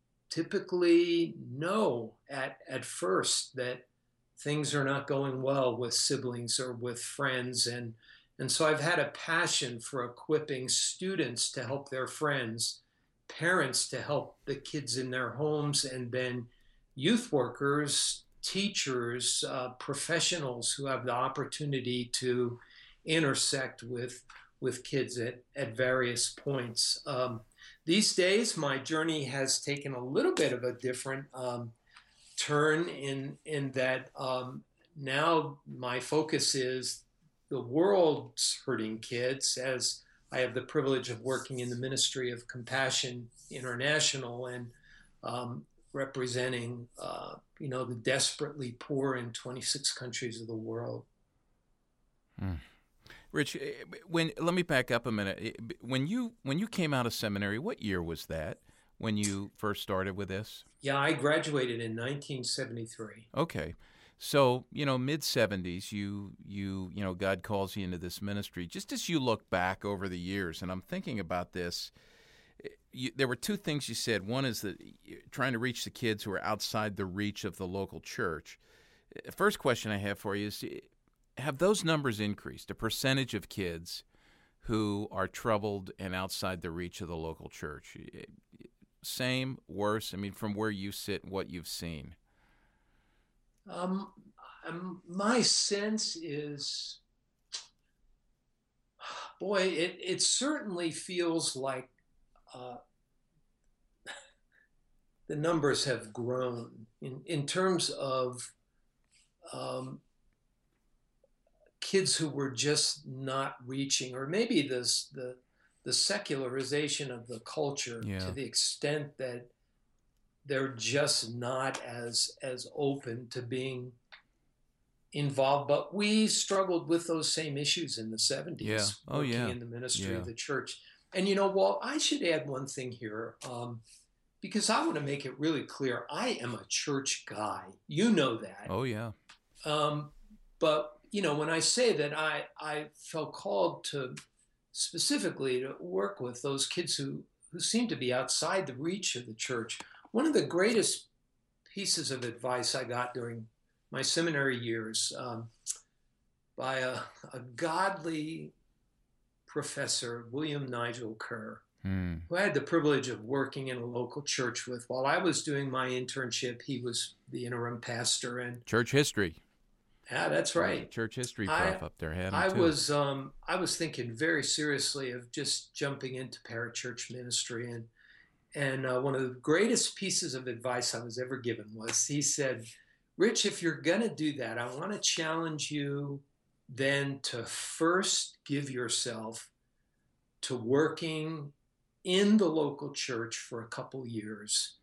typically know at, at first that things are not going well with siblings or with friends. And, and so I've had a passion for equipping students to help their friends, parents to help the kids in their homes, and then youth workers, teachers, uh, professionals who have the opportunity to intersect with with kids at, at various points. Um, these days, my journey has taken a little bit of a different um, turn in, in that um, now my focus is the world's hurting kids, as I have the privilege of working in the Ministry of Compassion International and um, representing, uh, you know, the desperately poor in twenty-six countries of the world. Hmm. Rich, when let me back up a minute. When you when you came out of seminary, what year was that? When you first started with this? Yeah, I graduated in nineteen seventy-three. Okay, so you know, mid seventies, you you you know, God calls you into this ministry. Just as you look back over the years, and I'm thinking about this. You, there were two things you said. One is that you're trying to reach the kids who are outside the reach of the local church. First question I have for you is, have those numbers increased, the percentage of kids who are troubled and outside the reach of the local church? Same, worse? I mean, from where you sit, what you've seen. Um, um, my sense is, boy, it, it certainly feels like Uh, the numbers have grown in, in terms of um, kids who were just not reaching, or maybe this the the secularization of the culture Yeah. to the extent that they're just not as as open to being involved. But we struggled with those same issues in the seventies, Yeah. Oh, working yeah. in the ministry Yeah. of the church. And you know, Walt, I should add one thing here, um, because I want to make it really clear. I am a church guy. You know that. Oh, yeah. Um, but you know, when I say that I I felt called to specifically to work with those kids who who seem to be outside the reach of the church, one of the greatest pieces of advice I got during my seminary years um, by a, a godly professor, William Nigel Kerr, Hmm. who I had the privilege of working in a local church with. While I was doing my internship, he was the interim pastor. And Church history. yeah, that's right. Church history I- prof up there had him I too. was um, I was thinking very seriously of just jumping into parachurch ministry, and and uh, one of the greatest pieces of advice I was ever given was, he said, "Rich, if you're gonna do that, I want to challenge you then to first give yourself to working in the local church for a couple years,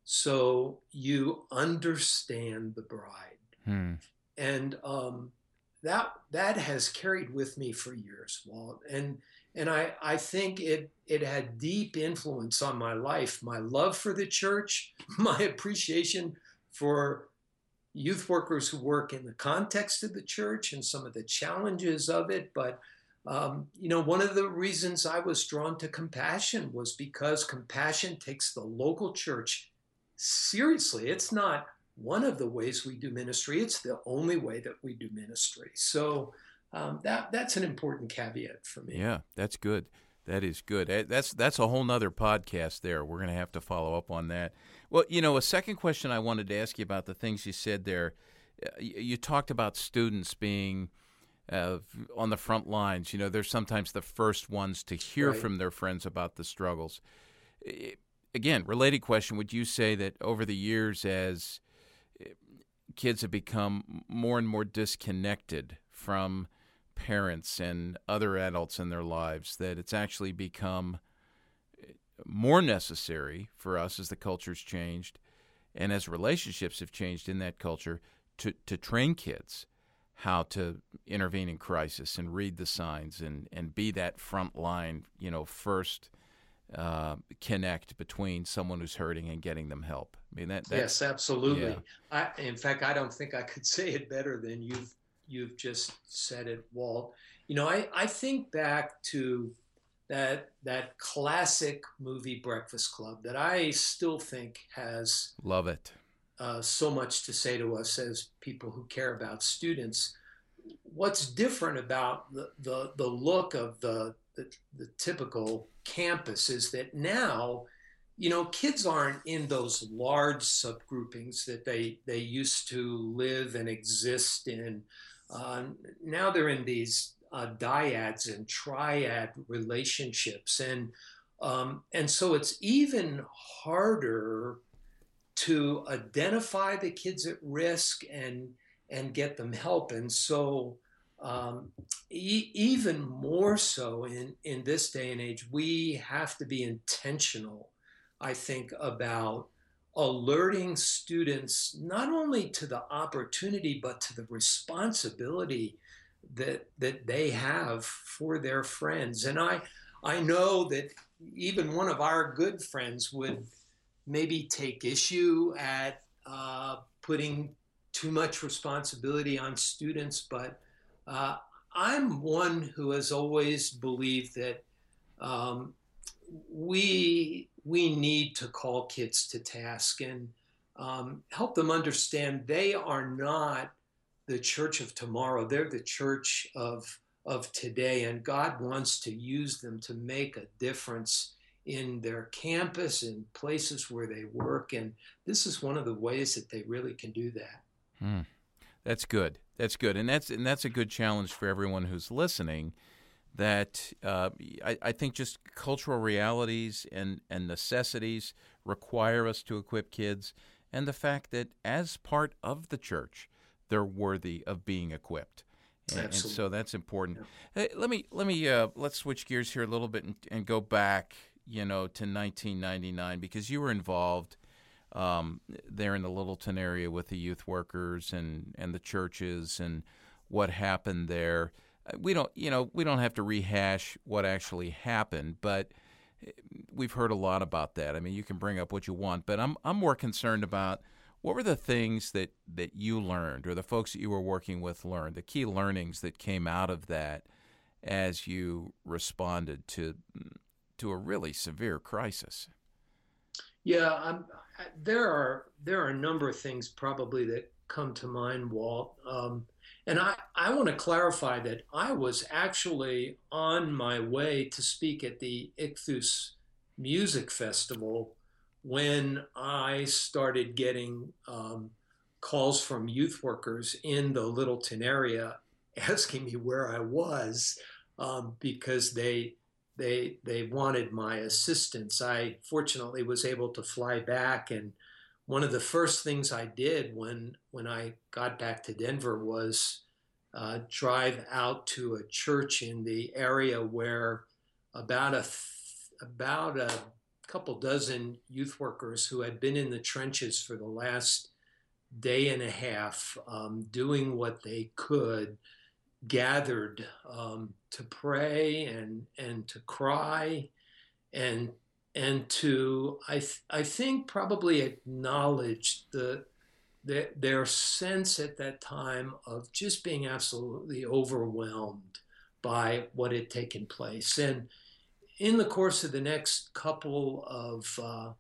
so you understand the bride." Hmm. And um, that that has carried with me for years, Walt. And and I, I think it it had deep influence on my life, my love for the church, my appreciation for youth workers who work in the context of the church and some of the challenges of it. But um, you know, one of the reasons I was drawn to compassion was because compassion takes the local church seriously. It's not one of the ways we do ministry. It's the only way that we do ministry. So um, that that's an important caveat for me. Yeah, that's good. That is good. Eh, That's that's a whole nother podcast there. We're going to have to follow up on that. Well, you know, a second question I wanted to ask you about the things you said there. Uh, You, you talked about students being uh, on the front lines. You know, they're sometimes the first ones to hear Right. from their friends about the struggles. Eh, Again, related question, would you say that over the years as kids have become more and more disconnected from parents and other adults in their lives, that it's actually become more necessary for us as the culture's changed and as relationships have changed in that culture to, to train kids how to intervene in crisis and read the signs and, and be that front line, you know, first uh, connect between someone who's hurting and getting them help. I mean, that that's, Yes, absolutely. yeah. I, in fact, I don't think I could say it better than you've you've just said it, Walt. You know, I, I think back to that that classic movie Breakfast Club that I still think has love it. uh, so much to say to us as people who care about students. What's different about the the, the look of the, the the typical campus is that now, you know, kids aren't in those large subgroupings that they they used to live and exist in. Uh, now they're in these uh, dyads and triad relationships, and um, and so it's even harder to identify the kids at risk and and get them help. And so um, e- even more so in in this day and age, we have to be intentional, I think, about alerting students not only to the opportunity but to the responsibility that that they have for their friends. And I I know that even one of our good friends would maybe take issue at uh, putting too much responsibility on students, but uh, I'm one who has always believed that um, we we need to call kids to task and um, help them understand they are not the church of tomorrow. They're the church of of today, and God wants to use them to make a difference in their campus and places where they work. And this is one of the ways that they really can do that. Hmm. That's good. That's good, and that's and that's a good challenge for everyone who's listening. That uh, I, I think just cultural realities and, and necessities require us to equip kids, and the fact that as part of the church, they're worthy of being equipped. And, and Absolutely. so that's important. Hey, let me let me uh, let's switch gears here a little bit and, and go back, you know, to nineteen ninety-nine, because you were involved um, there in the Littleton area with the youth workers and, and the churches and what happened there. We don't, you know, we don't have to rehash what actually happened, but we've heard a lot about that. I mean, you can bring up what you want, but I'm I'm more concerned about what were the things that, that you learned, or the folks that you were working with learned, the key learnings that came out of that as you responded to to a really severe crisis. Yeah, I'm, there are there are a number of things probably that come to mind, Walt. Um, and I, I want to clarify that I was actually on my way to speak at the Ichthus Music Festival when I started getting um, calls from youth workers in the Littleton area asking me where I was um, because they they they wanted my assistance. I fortunately was able to fly back, and one of the first things I did when when I got back to Denver was uh, drive out to a church in the area where about a about a couple dozen youth workers who had been in the trenches for the last day and a half, um, doing what they could, gathered um, to pray and and to cry and and to I th- I think probably acknowledge the, the their sense at that time of just being absolutely overwhelmed by what had taken place. And in the course of the next couple of uh,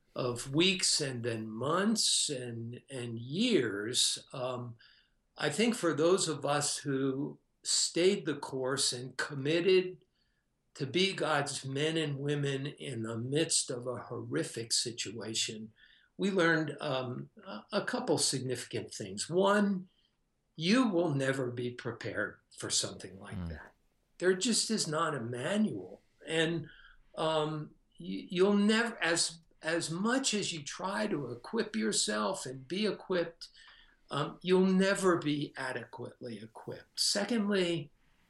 of weeks and then months and and years, um, I think for those of us who stayed the course and committed to be God's men and women in the midst of a horrific situation, we learned um, a couple significant things. One, you will never be prepared for something like mm. that. There just is not a manual. And um, you, you'll never, as as much as you try to equip yourself and be equipped, um, you'll never be adequately equipped. Secondly,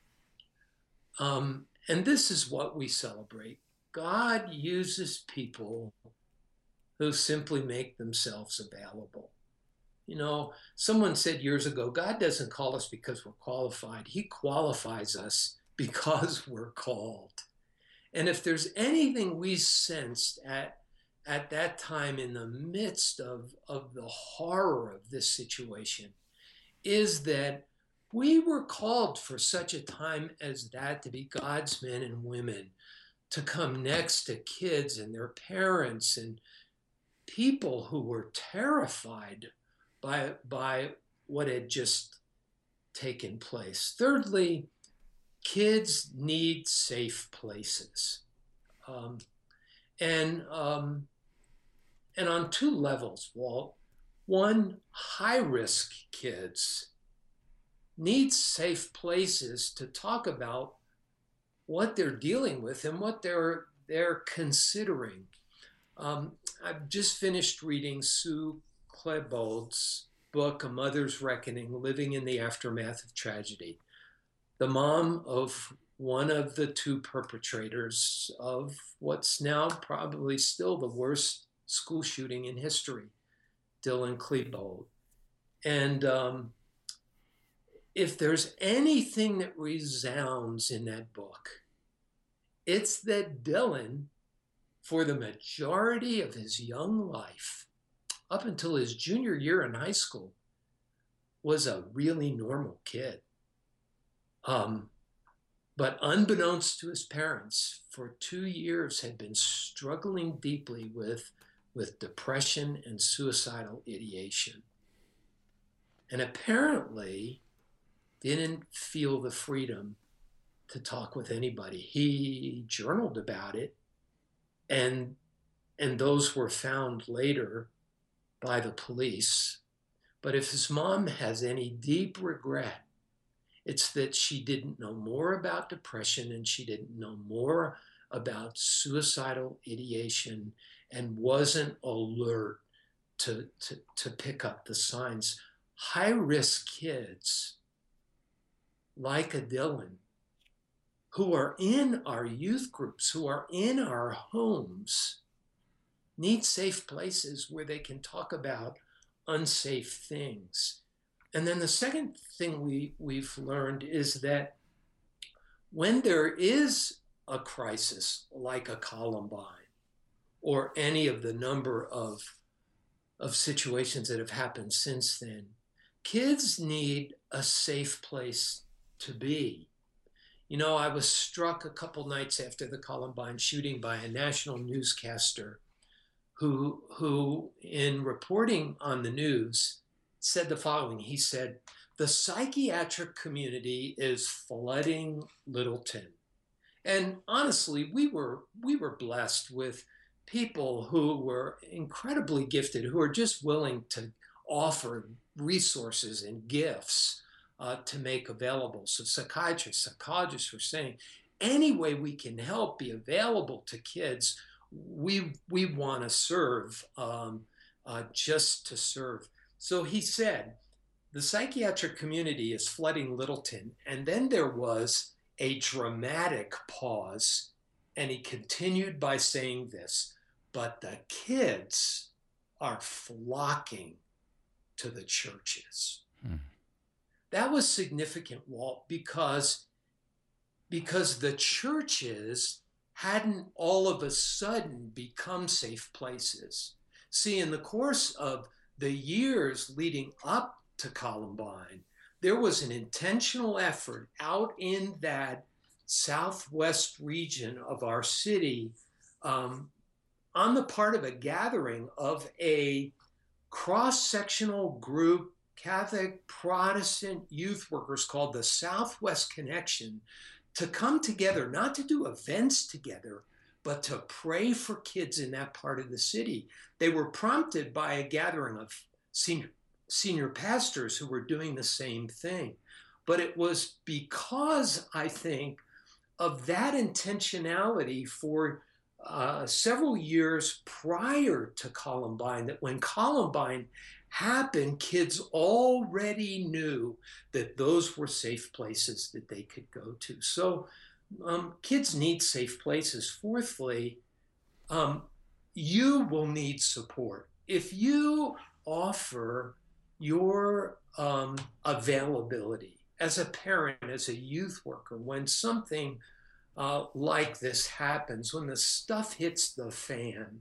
um, and this is what we celebrate, God uses people who simply make themselves available. You know, someone said years ago, God doesn't call us because we're qualified. He qualifies us because we're called. And if there's anything we sensed at at that time in the midst of, of the horror of this situation, is that we were called for such a time as that to be God's men and women, to come next to kids and their parents and people who were terrified by, by what had just taken place. Thirdly, kids need safe places. Um, and, um, and on two levels, Walt. One, high-risk kids need safe places to talk about what they're dealing with and what they're, they're considering. Um, I've just finished reading Sue Klebold's book, A Mother's Reckoning, Living in the Aftermath of Tragedy. The mom of one of the two perpetrators of what's now probably still the worst school shooting in history, Dylan Klebold. And um, if there's anything that resounds in that book, it's that Dylan, for the majority of his young life, up until his junior year in high school, was a really normal kid. Um, but unbeknownst to his parents, for two years had been struggling deeply with, with depression and suicidal ideation. And apparently didn't feel the freedom to talk with anybody. He journaled about it, and, and those were found later by the police. But if his mom has any deep regret, it's that she didn't know more about depression and she didn't know more about suicidal ideation and wasn't alert to, to, to pick up the signs. High-risk kids like a Dylan, who are in our youth groups, who are in our homes, need safe places where they can talk about unsafe things. And then the second thing we, we've learned is that when there is a crisis like a Columbine or any of the number of, of situations that have happened since then, kids need a safe place to be. You know, I was struck a couple nights after the Columbine shooting by a national newscaster who, who in reporting on the news, said the following. He said, "The psychiatric community is flooding Littleton." And honestly, we were we were blessed with people who were incredibly gifted, who are just willing to offer resources and gifts uh, to make available. So psychiatrists, psychologists were saying, any way we can help be available to kids, we we want to serve, um, uh, just to serve. So he said, the psychiatric community is flooding Littleton. And then there was a dramatic pause. And he continued by saying this, but the kids are flocking to the churches. Hmm. That was significant, Walt, because, because the churches hadn't all of a sudden become safe places. See, in the course of the years leading up to Columbine, there was an intentional effort out in that southwest region of our city, um, on the part of a gathering of a cross-sectional group, Catholic Protestant youth workers called the Southwest Connection, to come together, not to do events together, but to pray for kids in that part of the city. They were prompted by a gathering of senior, senior pastors who were doing the same thing. But it was because, I think, of that intentionality for uh, several years prior to Columbine, that when Columbine happened, kids already knew that those were safe places that they could go to. So um, kids need safe places. Fourthly, um, you will need support. If you offer your um, availability as a parent, as a youth worker, when something uh, like this happens, when the stuff hits the fan,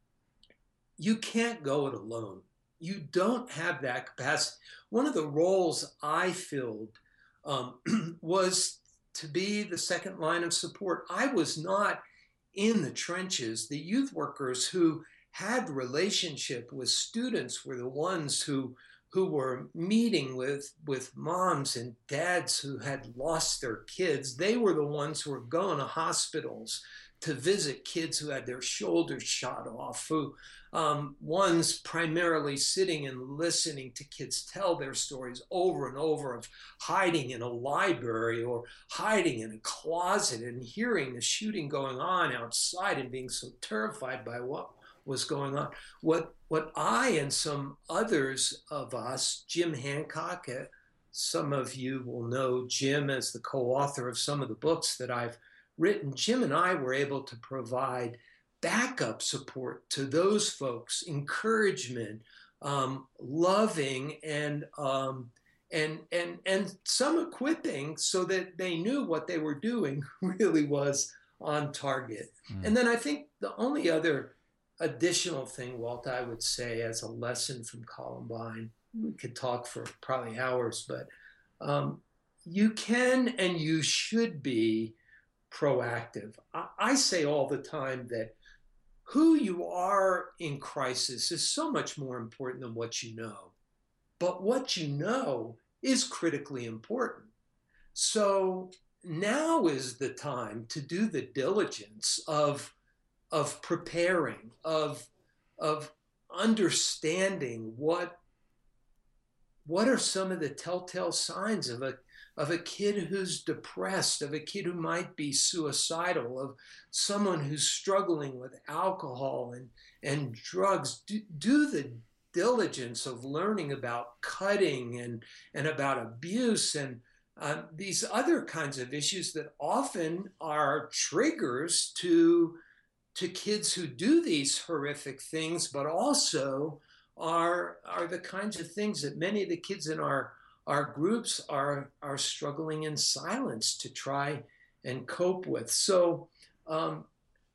you can't go it alone. You don't have that capacity. One of the roles I filled um, was to be the second line of support. I was not in the trenches. The youth workers who had relationship with students were the ones who who were meeting with, with moms and dads who had lost their kids. They were the ones who were going to hospitals to visit kids who had their shoulders shot off, who um, ones primarily sitting and listening to kids tell their stories over and over of hiding in a library or hiding in a closet and hearing the shooting going on outside and being so terrified by what was going on. What what I and some others of us, Jim Hancock, uh, some of you will know Jim as the co-author of some of the books that I've written. Jim and I were able to provide backup support to those folks, encouragement, um, loving, and um, and and and some equipping so that they knew what they were doing really was on target. Mm. And then I think the only other additional thing, Walt, I would say as a lesson from Columbine, we could talk for probably hours, but um, you can and you should be proactive. I, I say all the time that who you are in crisis is so much more important than what you know. But what you know is critically important. So now is the time to do the diligence of of preparing, of, of understanding what, what are some of the telltale signs of a, of a kid who's depressed, of a kid who might be suicidal, of someone who's struggling with alcohol and, and drugs. Do, do the diligence of learning about cutting and, and about abuse and uh, these other kinds of issues that often are triggers to to kids who do these horrific things, but also are are the kinds of things that many of the kids in our our groups are are struggling in silence to try and cope with. So, um,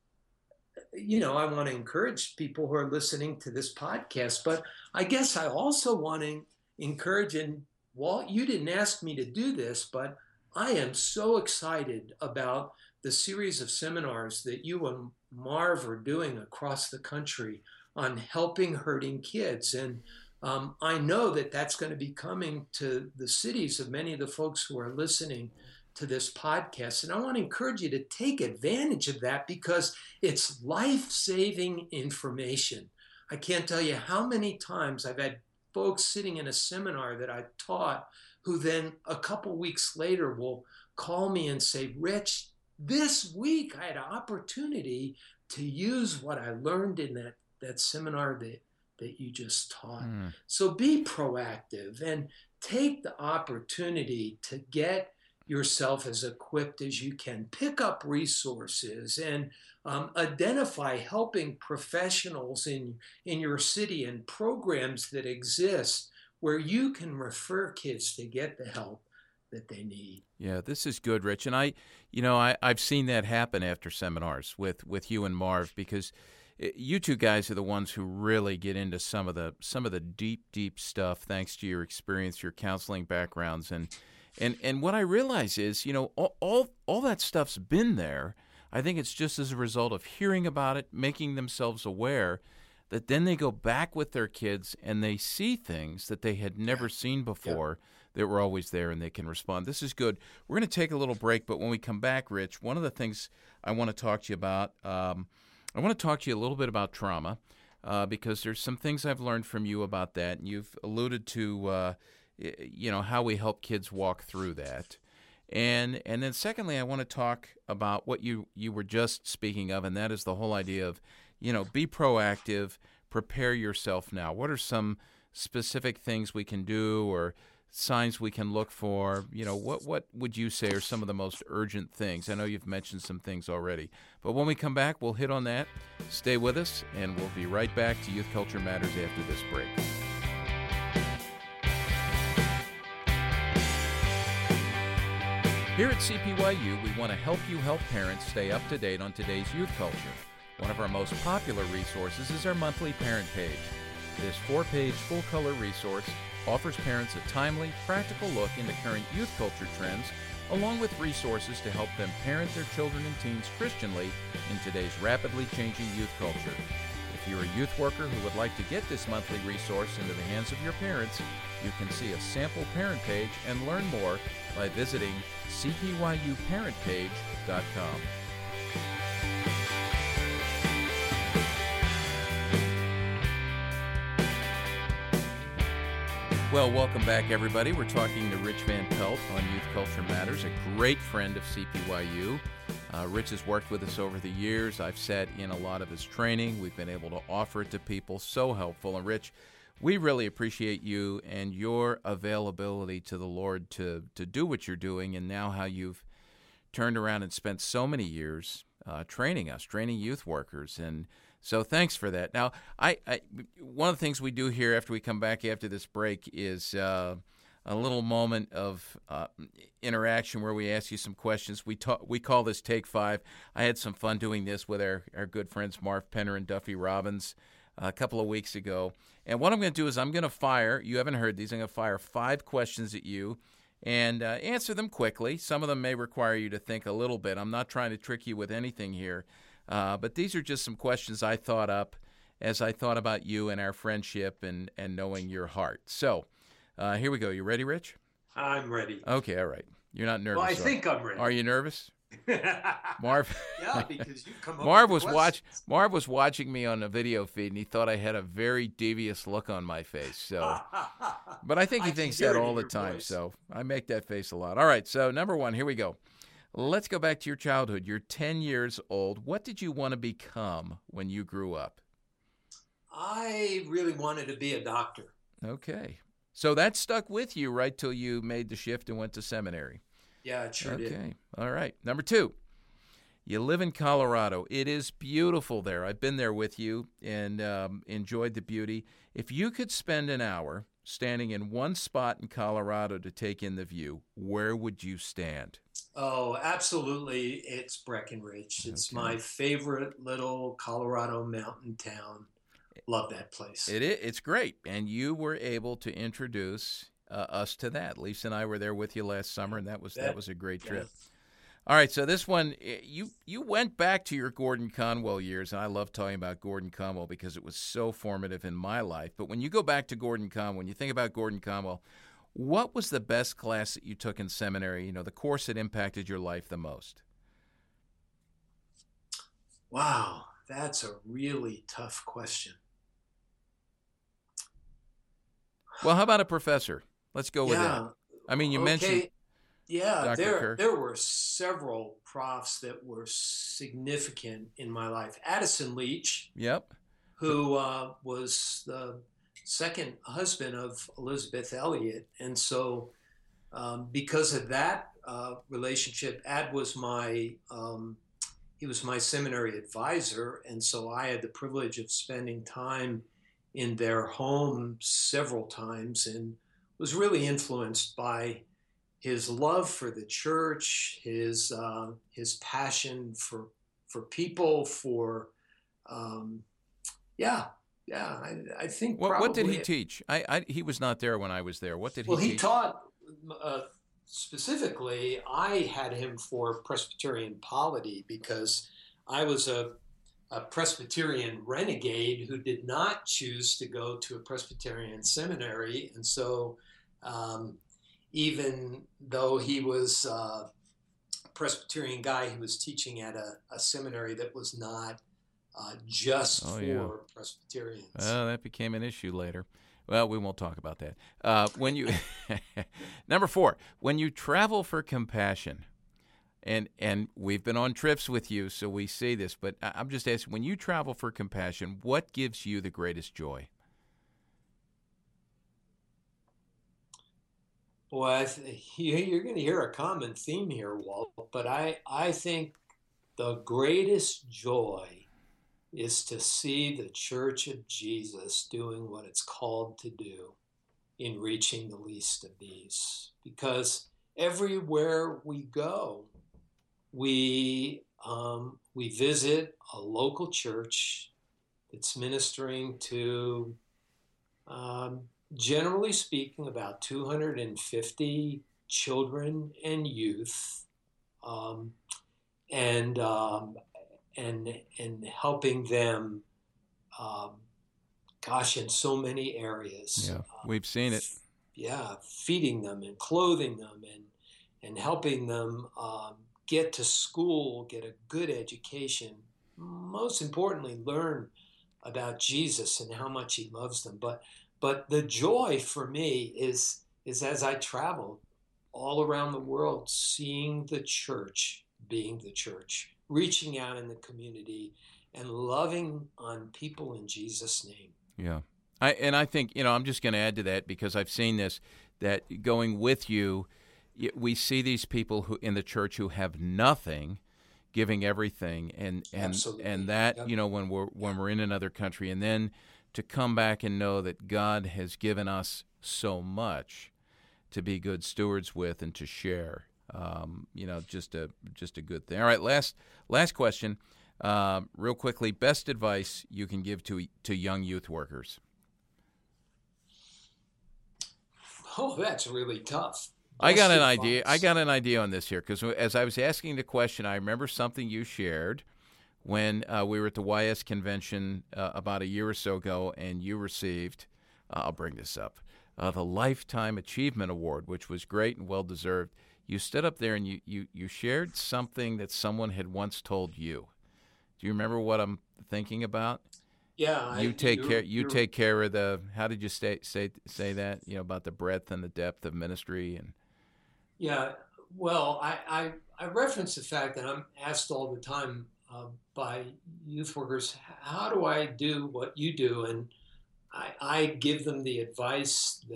you know, I want to encourage people who are listening to this podcast, but I guess I also want to encourage, and Walt, you didn't ask me to do this, but I am so excited about the series of seminars that you and Marv are doing across the country on helping hurting kids. And um, I know that that's going to be coming to the cities of many of the folks who are listening to this podcast. And I want to encourage you to take advantage of that because it's life-saving information. I can't tell you how many times I've had folks sitting in a seminar that I taught who then a couple weeks later will call me and say, Rich, this week I had an opportunity to use what I learned in that, that seminar that, that you just taught. Mm. So be proactive and take the opportunity to get yourself as equipped as you can. Pick up resources and um, identify helping professionals in, in your city and programs that exist where you can refer kids to get the help that they need. Yeah, this is good, Rich. And I, you know, I, I've seen that happen after seminars with, with you and Marv, because you two guys are the ones who really get into some of the some of the deep, deep stuff, thanks to your experience, your counseling backgrounds. And and, and what I realize is, you know, all, all all that stuff's been there. I think it's just as a result of hearing about it, making themselves aware, that then they go back with their kids and they see things that they had never seen before. Yeah. That were always there, and they can respond. This is good. We're going to take a little break, but when we come back, Rich, one of the things I want to talk to you about, um, I want to talk to you a little bit about trauma, uh, because there's some things I've learned from you about that, and you've alluded to, uh, you know, how we help kids walk through that. And and then secondly, I want to talk about what you, you were just speaking of, and that is the whole idea of, you know, be proactive, prepare yourself now. What are some specific things we can do or signs we can look for? You know, what what would you say are some of the most urgent things? I know you've mentioned some things already, but when we come back, we'll hit on that. Stay with us, and we'll be right back to Youth Culture Matters after this break. Here at C P Y U, we want to help you help parents stay up to date on today's youth culture. One of our most popular resources is our monthly parent page. This four-page full-color resource offers parents a timely, practical look into current youth culture trends, along with resources to help them parent their children and teens Christianly in today's rapidly changing youth culture. If you're a youth worker who would like to get this monthly resource into the hands of your parents, you can see a sample parent page and learn more by visiting c p y u parent page dot com. Well, welcome back, everybody. We're talking to Rich Van Pelt on Youth Culture Matters, a great friend of C P Y U. Uh, Rich has worked with us over the years. I've sat in a lot of his training. We've been able to offer it to people. So helpful. And, Rich, we really appreciate you and your availability to the Lord to, to do what you're doing, and now how you've turned around and spent so many years uh, training us, training youth workers. And so thanks for that. Now, I, I one of the things we do here after we come back after this break is uh, a little moment of uh, interaction where we ask you some questions. We talk, we call this Take Five. I had some fun doing this with our, our good friends Marv Penner and Duffy Robbins uh, a couple of weeks ago. And what I'm going to do is I'm going to fire, you haven't heard these, I'm going to fire five questions at you and uh, answer them quickly. Some of them may require you to think a little bit. I'm not trying to trick you with anything here. Uh, but these are just some questions I thought up as I thought about you and our friendship and, and knowing your heart. So uh, here we go. You ready, Rich? I'm ready. Okay, all right. You're not nervous. Well, I think I'm ready. Are you nervous? Marv? Yeah, because you come up Marv with was watch. Marv was watching me on the video feed, and he thought I had a very devious look on my face. So, but I think he I thinks can hear that it all in the your time. voice. So I make that face a lot. All right. So number one, here we go. Let's go back to your childhood. You're ten years old. What did you want to become when you grew up? I really wanted to be a doctor. Okay. So that stuck with you right till you made the shift and went to seminary. Yeah, it sure did. Okay. All right. Number two, you live in Colorado. It is beautiful there. I've been there with you and um, enjoyed the beauty. If you could spend an hour standing in one spot in Colorado to take in the view, where would you stand? Oh, absolutely. It's Breckenridge. It's Okay. my favorite little Colorado mountain town. Love that place. It is, it's great. And you were able to introduce uh, us to that. Lisa and I were there with you last summer, and that was that, That- was a great yeah. trip. All right, so this one, eh, you you went back to your Gordon Conwell years, and I love talking about Gordon Conwell because it was so formative in my life. But when you go back to Gordon Conwell, when you think about Gordon Conwell, what was the best class that you took in seminary, you know, the course that impacted your life the most? Wow, that's a really tough question. Well, how about a professor? Let's go with yeah. that. I mean, you okay. mentioned Yeah, Doctor there Kerr. there were several profs that were significant in my life. Addison Leach, Yep. who uh, was the second husband of Elizabeth Elliot, and so um, because of that uh, relationship, Ad was my um, he was my seminary advisor, and so I had the privilege of spending time in their home several times, and was really influenced by his love for the church, his uh, his passion for for people, for um, yeah, yeah. I, I think. What, what did he probably- teach? I, I he was not there when I was there. What did he Well, he teach? taught uh, specifically. I had him for Presbyterian polity because I was a, a Presbyterian renegade who did not choose to go to a Presbyterian seminary, and so. Um, Even though he was uh, a Presbyterian guy, he was teaching at a, a seminary that was not uh, just Oh, for yeah. Presbyterians. Oh, that became an issue later. Well, we won't talk about that. Uh, when you number four, when you travel for compassion, and and we've been on trips with you, so we see this. But I- I'm just asking, when you travel for compassion, what gives you the greatest joy? Well, I th- you- you're going to hear a common theme here, Walt, but I, I think the greatest joy is to see the Church of Jesus doing what it's called to do in reaching the least of these. Because everywhere we go, we, um, we visit a local church that's ministering to um, generally speaking, about two hundred fifty children and youth, um, and um, and and helping them, um, gosh, in so many areas. Yeah, Uh, we've seen it. yeah, feeding them and clothing them and and helping them um, get to school, get a good education. Most importantly, learn about Jesus and how much He loves them. But But the joy for me is is as I travel all around the world, seeing the church being the church, reaching out in the community, and loving on people in Jesus' name. Yeah. I and I think, you know, I'm just going to add to that because I've seen this, that going with you, y- we see these people who in the church who have nothing giving everything, and and Absolutely. and that, Yep. you know, when we're when we're in another country, and then to come back and know that God has given us so much to be good stewards with and to share. Um, you know, just a just a good thing. All right, last last question, um, real quickly. Best advice you can give to to young youth workers? Oh, that's really tough. I got Best an advice. idea. I got an idea on this here because as I was asking the question, I remember something you shared when uh, we were at the Y S convention uh, about a year or so ago, and you received, uh, I'll bring this up, uh, the Lifetime Achievement Award, which was great and well-deserved. You stood up there and you, you, you shared something that someone had once told you. Do you remember what I'm thinking about? Yeah, You I- take you're- care. You you're- take care of the. How did you say say say that? You know, about the breadth and the depth of ministry and. Yeah, well, I, I, I reference the fact that I'm asked all the time uh, by youth workers, how do I do what you do? And I, I give them the advice that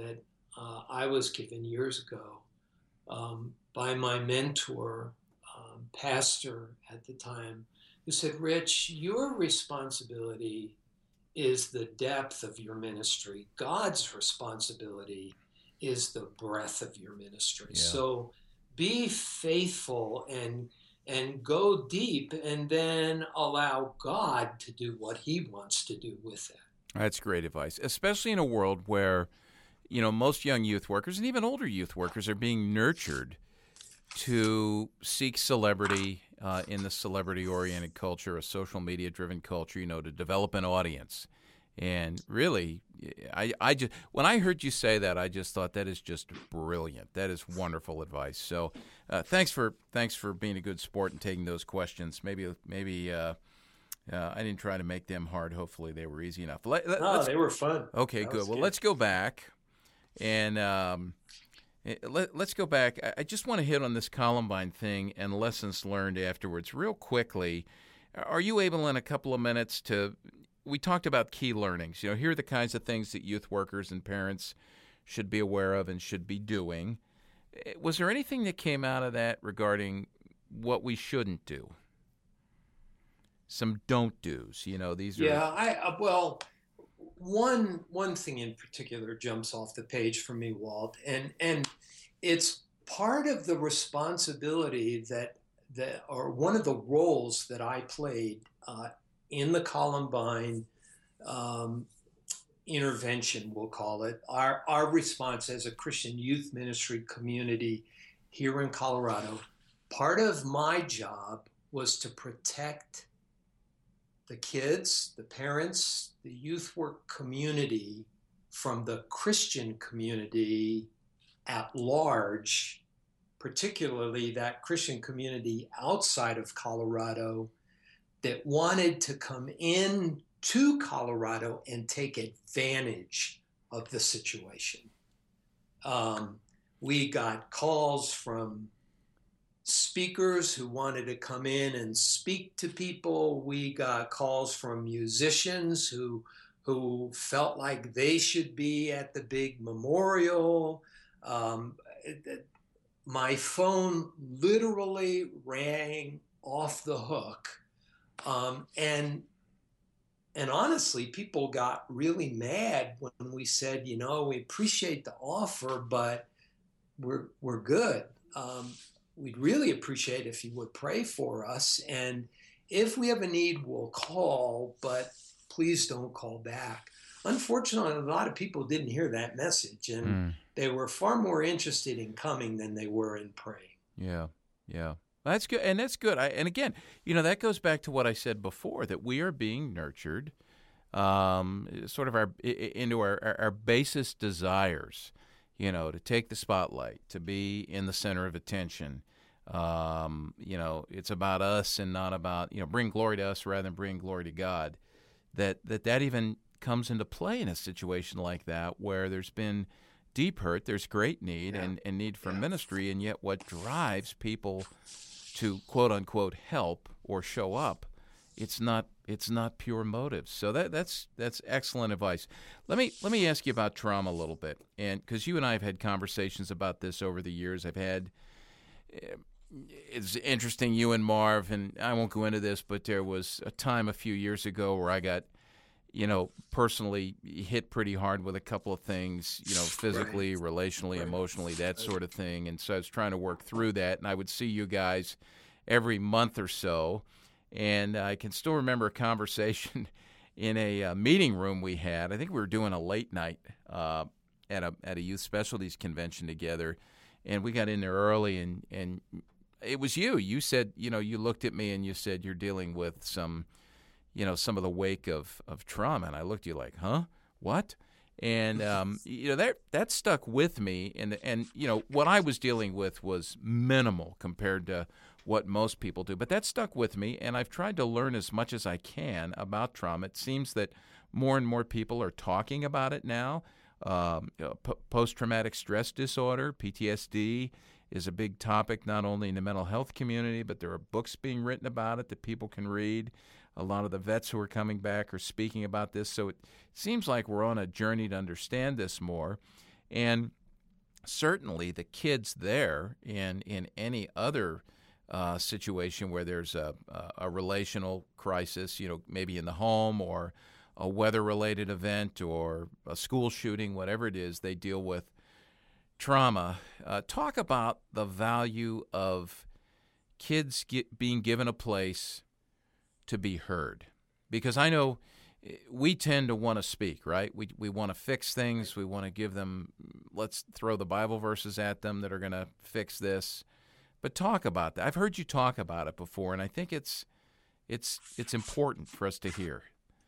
uh, I was given years ago um, by my mentor, um, pastor at the time, who said, Rich, your responsibility is the depth of your ministry. God's responsibility is the breadth of your ministry. Yeah. So be faithful and and go deep, and then allow God to do what he wants to do with it. That's great advice, especially in a world where, you know, most young youth workers and even older youth workers are being nurtured to seek celebrity uh, in the celebrity-oriented culture, a social media-driven culture, you know, to develop an audience. And really, I, I just when I heard you say that, I just thought that is just brilliant. That is wonderful advice. So, uh, thanks for thanks for being a good sport and taking those questions. Maybe maybe uh, uh, I didn't try to make them hard. Hopefully, they were easy enough. Let, let, Oh, they were fun. Okay, That good. was Well, good. let's go back and um, let, let's go back. I, I just want to hit on this Columbine thing and lessons learned afterwards real quickly. Are you able in a couple of minutes to? We talked about key learnings. You know, here are the kinds of things that youth workers and parents should be aware of and should be doing. Was there anything that came out of that regarding what we shouldn't do? Some don't do's. You know, these are. Yeah, I uh, well, one one thing in particular jumps off the page for me, Walt, and and it's part of the responsibility that that or one of the roles that I played uh, in the Columbine um, intervention, we'll call it, our, our response as a Christian youth ministry community here in Colorado. Part of my job was to protect the kids, the parents, the youth work community from the Christian community at large, particularly that Christian community outside of Colorado that wanted to come in to Colorado and take advantage of the situation. Um, we got calls from speakers who wanted to come in and speak to people. We got calls from musicians who who felt like they should be at the big memorial. Um, it, it, my phone literally rang off the hook. Um, and and honestly, people got really mad when we said, you know, we appreciate the offer, but we're we're good. Um, we'd really appreciate if you would pray for us, and if we have a need, we'll call, but please don't call back. Unfortunately, a lot of people didn't hear that message, and Mm. they were far more interested in coming than they were in praying. Yeah, yeah. That's good, and that's good. I, and again, you know, that goes back to what I said before, that we are being nurtured, um, sort of our into our, our, our basest desires, you know, to take the spotlight, to be in the center of attention. Um, you know, it's about us and not about, you know, bring glory to us rather than bring glory to God. That that that even comes into play in a situation like that where there's been deep hurt, there's great need Yeah. and, and need for Yeah. ministry, and yet what drives people to quote unquote help or show up, it's not it's not pure motives. So that that's that's excellent advice. Let me let me ask you about trauma a little bit, and because you and I have had conversations about this over the years. I've had uh, it's interesting, you and Marv, and I won't go into this, but there was a time a few years ago where I got, you know, personally hit pretty hard with a couple of things, you know, physically, Right. relationally, Right. emotionally, that sort of thing. And so I was trying to work through that, and I would see you guys every month or so. And I can still remember a conversation in a uh, meeting room we had. I think we were doing a late night uh, at a at a youth specialties convention together, and we got in there early, and, and it was you. You said, you know, you looked at me and you said you're dealing with some, you know, some of the wake of, of trauma. And I looked at you like, huh? What? And, um, you know, that that stuck with me. And, and, you know, what I was dealing with was minimal compared to what most people do. But that stuck with me, and I've tried to learn as much as I can about trauma. It seems that more and more people are talking about it now. Um, you know, p- post-traumatic stress disorder, P T S D, is a big topic not only in the mental health community, but there are books being written about it that people can read. A lot of the vets who are coming back are speaking about this. So it seems like we're on a journey to understand this more. And certainly the kids there in in any other uh, situation where there's a, a relational crisis, you know, maybe in the home or a weather-related event or a school shooting, whatever it is, they deal with trauma. Uh, talk about the value of kids get, being given a place to be heard. Because I know we tend to want to speak, right? We we want to fix things. We want to give them, let's throw the Bible verses at them that are going to fix this. But talk about that. I've heard you talk about it before, and I think it's it's it's important for us to hear.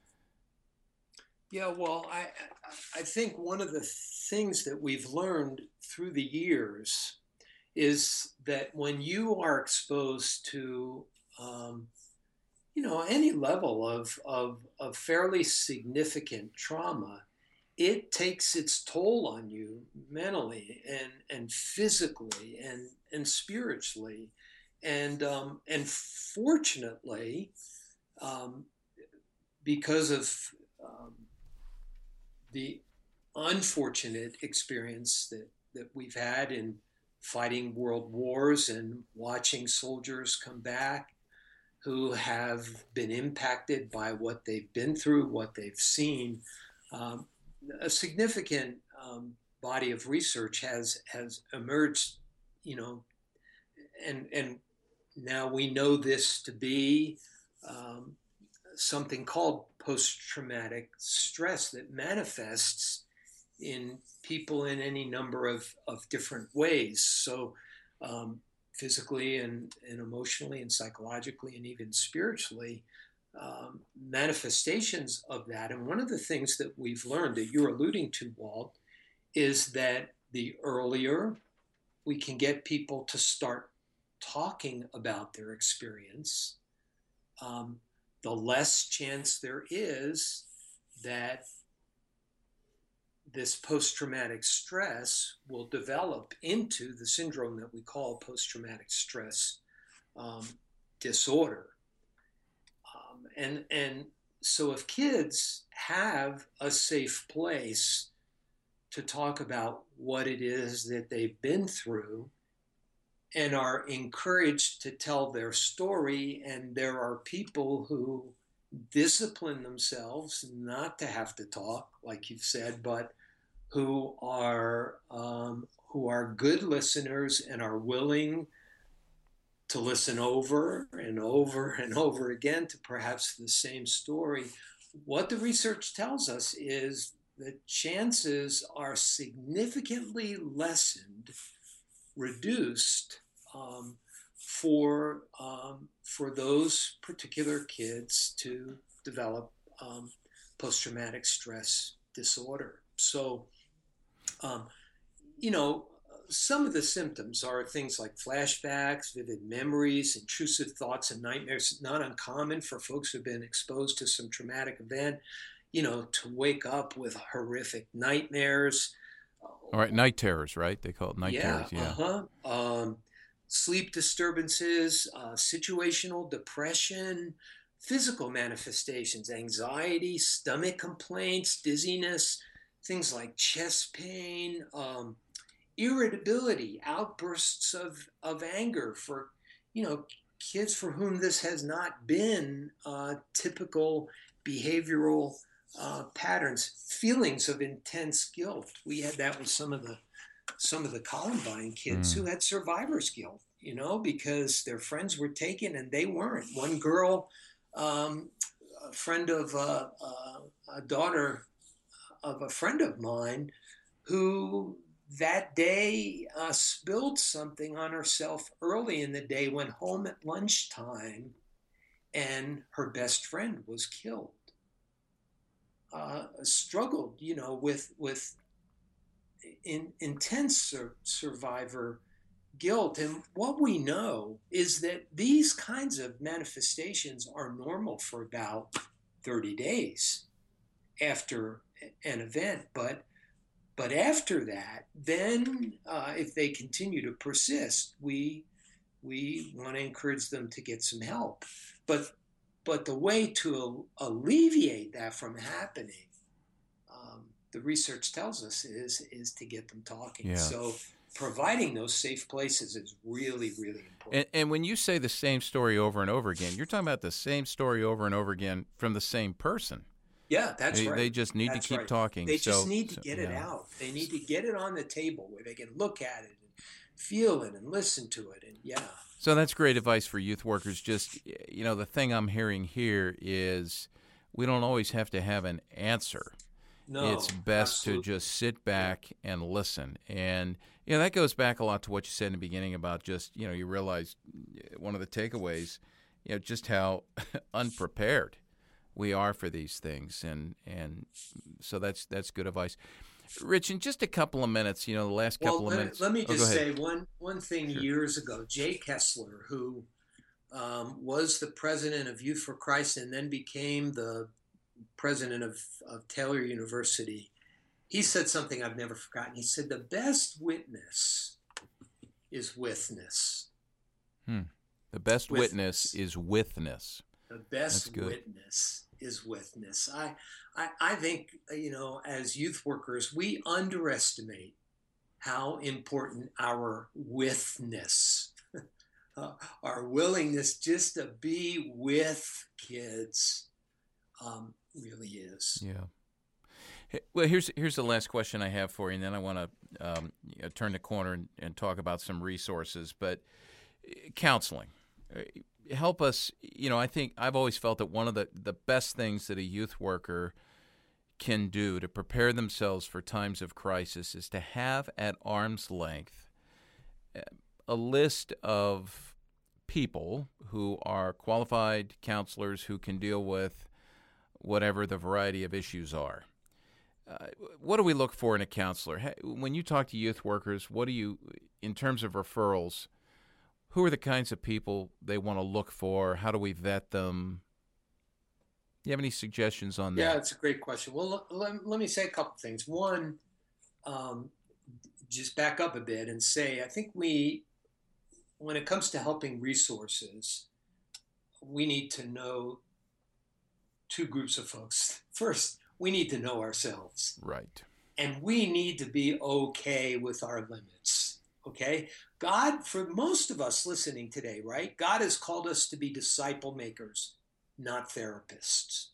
Yeah, well, I I think one of the things that we've learned through the years is that when you are exposed to um, you know, any level of, of, of fairly significant trauma, it takes its toll on you mentally and, and physically and, and spiritually. And, um, and fortunately, um, because of um, the unfortunate experience that, that we've had in fighting world wars and watching soldiers come back who have been impacted by what they've been through, what they've seen, um, a significant um, body of research has has emerged, you know, and and now we know this to be um, something called post-traumatic stress that manifests in people in any number of, of different ways. So um, physically and, and emotionally and psychologically and even spiritually, um, manifestations of that. And one of the things that we've learned that you're alluding to, Walt, is that the earlier we can get people to start talking about their experience, um, the less chance there is that this post-traumatic stress will develop into the syndrome that we call post-traumatic stress um, disorder. Um, and, and so if kids have a safe place to talk about what it is that they've been through and are encouraged to tell their story, and there are people who discipline themselves not to have to talk, like you've said, but who are um, who are good listeners and are willing to listen over and over and over again to perhaps the same story. What the research tells us is the chances are significantly lessened, reduced um, for um, for those particular kids to develop um, post-traumatic stress disorder. So, um, you know, some of the symptoms are things like flashbacks, vivid memories, intrusive thoughts and nightmares. Not uncommon for folks who've been exposed to some traumatic event, you know, to wake up with horrific nightmares. All right, night terrors, right? They call it night yeah, terrors. Yeah. Uh-huh. Um, sleep disturbances, uh, situational depression, physical manifestations, anxiety, stomach complaints, dizziness, things like chest pain, um, irritability, outbursts of, of anger for, you know, kids for whom this has not been uh, typical behavioral uh, patterns, feelings of intense guilt. We had that with some of the some of the Columbine kids mm. who had survivor's guilt, you know, because their friends were taken and they weren't. One girl, um, a friend of uh, uh, a daughter of a friend of mine, who that day uh, spilled something on herself early in the day, went home at lunchtime, and her best friend was killed. Uh, struggled, you know, with with in, intense sur- survivor guilt. And what we know is that these kinds of manifestations are normal for about thirty days after an event. But but after that, then uh, if they continue to persist, we we want to encourage them to get some help. But but the way to alleviate that from happening um, the research tells us is is to get them talking. Yeah. So providing those safe places is really, really important. And, and when you say the same story over and over again, you're talking about the same story over and over again from the same person. Yeah, that's they, right. They just need that's to keep right. talking. They so, just need to so, get it yeah. out. They need to get it on the table where they can look at it and feel it and listen to it. And yeah. So that's great advice for youth workers. Just, you know, the thing I'm hearing here is we don't always have to have an answer. No, it's best absolutely. to just sit back and listen. And, you know, that goes back a lot to what you said in the beginning about just, you know, you realize one of the takeaways, you know, just how unprepared we are for these things. And and so that's that's good advice. Rich, in just a couple of minutes, you know, the last couple well, of let, minutes. Let me oh, just say one, one thing sure. years ago. Jay Kessler, who um, was the president of Youth for Christ and then became the president of, of Taylor University, he said something I've never forgotten. He said, the best witness is witness. Hmm. The best witness. witness is witness. The best witness is witness. I, I, I think, you know, as youth workers, we underestimate how important our witness, uh, our willingness just to be with kids um, really is. Yeah. Well, here's here's the last question I have for you, and then I want to um, you know, turn the corner and, and talk about some resources. But counseling, help us. You know, I think I've always felt that one of the, the best things that a youth worker can do to prepare themselves for times of crisis is to have at arm's length a list of people who are qualified counselors who can deal with whatever the variety of issues are. Uh, what do we look for in a counselor? When you talk to youth workers, what do you, in terms of referrals, who are the kinds of people they want to look for? How do we vet them? Do you have any suggestions on that? Yeah, it's a great question. Well, let, let me say a couple things. One, um, just back up a bit and say, I think we, when it comes to helping resources, we need to know two groups of folks. First, we need to know ourselves. Right. And we need to be okay with our limits. Okay? God, for most of us listening today, right? God has called us to be disciple makers, not therapists.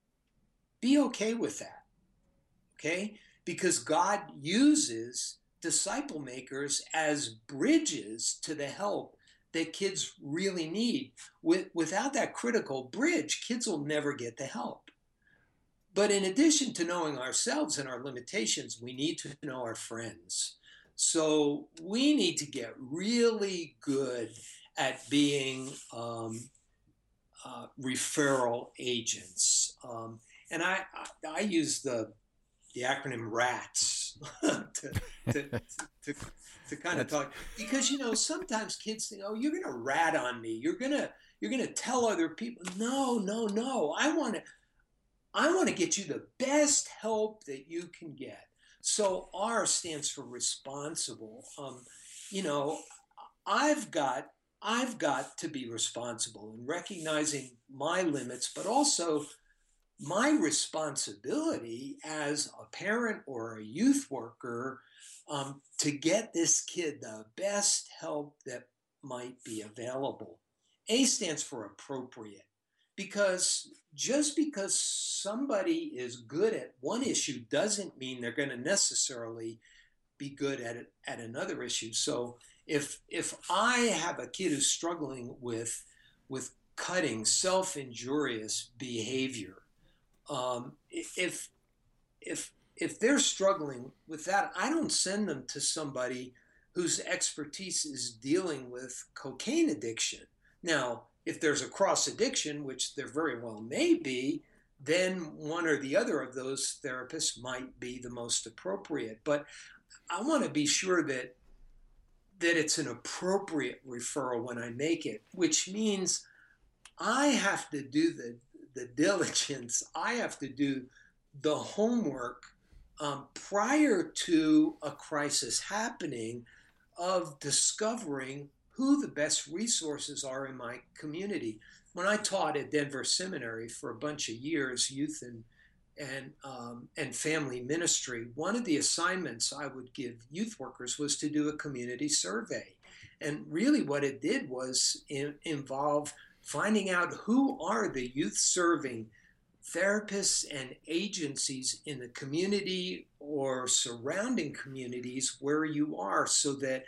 Be okay with that. Okay? Because God uses disciple makers as bridges to the help that kids really need. With, without that critical bridge, kids will never get the help. But in addition to knowing ourselves and our limitations, we need to know our friends. So we need to get really good at being um, uh, referral agents. Um, and I, I, I use the, the acronym RATS to, to, to, to kind of talk. Because, you know, sometimes kids think, oh, you're going to rat on me. You're going to you're gonna tell other people. No, no, no. I want to. I want to get you the best help that you can get. So R stands for responsible. Um, you know, I've got I've got to be responsible in recognizing my limits, but also my responsibility as a parent or a youth worker um, to get this kid the best help that might be available. A stands for appropriate. Because just because somebody is good at one issue doesn't mean they're going to necessarily be good at it, at another issue. So if if I have a kid who's struggling with with cutting, self-injurious behavior, um, if if if they're struggling with that, I don't send them to somebody whose expertise is dealing with cocaine addiction. Now, if there's a cross addiction, which there very well may be, then one or the other of those therapists might be the most appropriate. But I want to be sure that that it's an appropriate referral when I make it, which means I have to do the, the diligence. I have to do the homework um, prior to a crisis happening of discovering who the best resources are in my community. When I taught at Denver Seminary for a bunch of years, youth and, and um, and family ministry, one of the assignments I would give youth workers was to do a community survey. And really what it did was in, involve finding out who are the youth serving therapists and agencies in the community or surrounding communities where you are, so that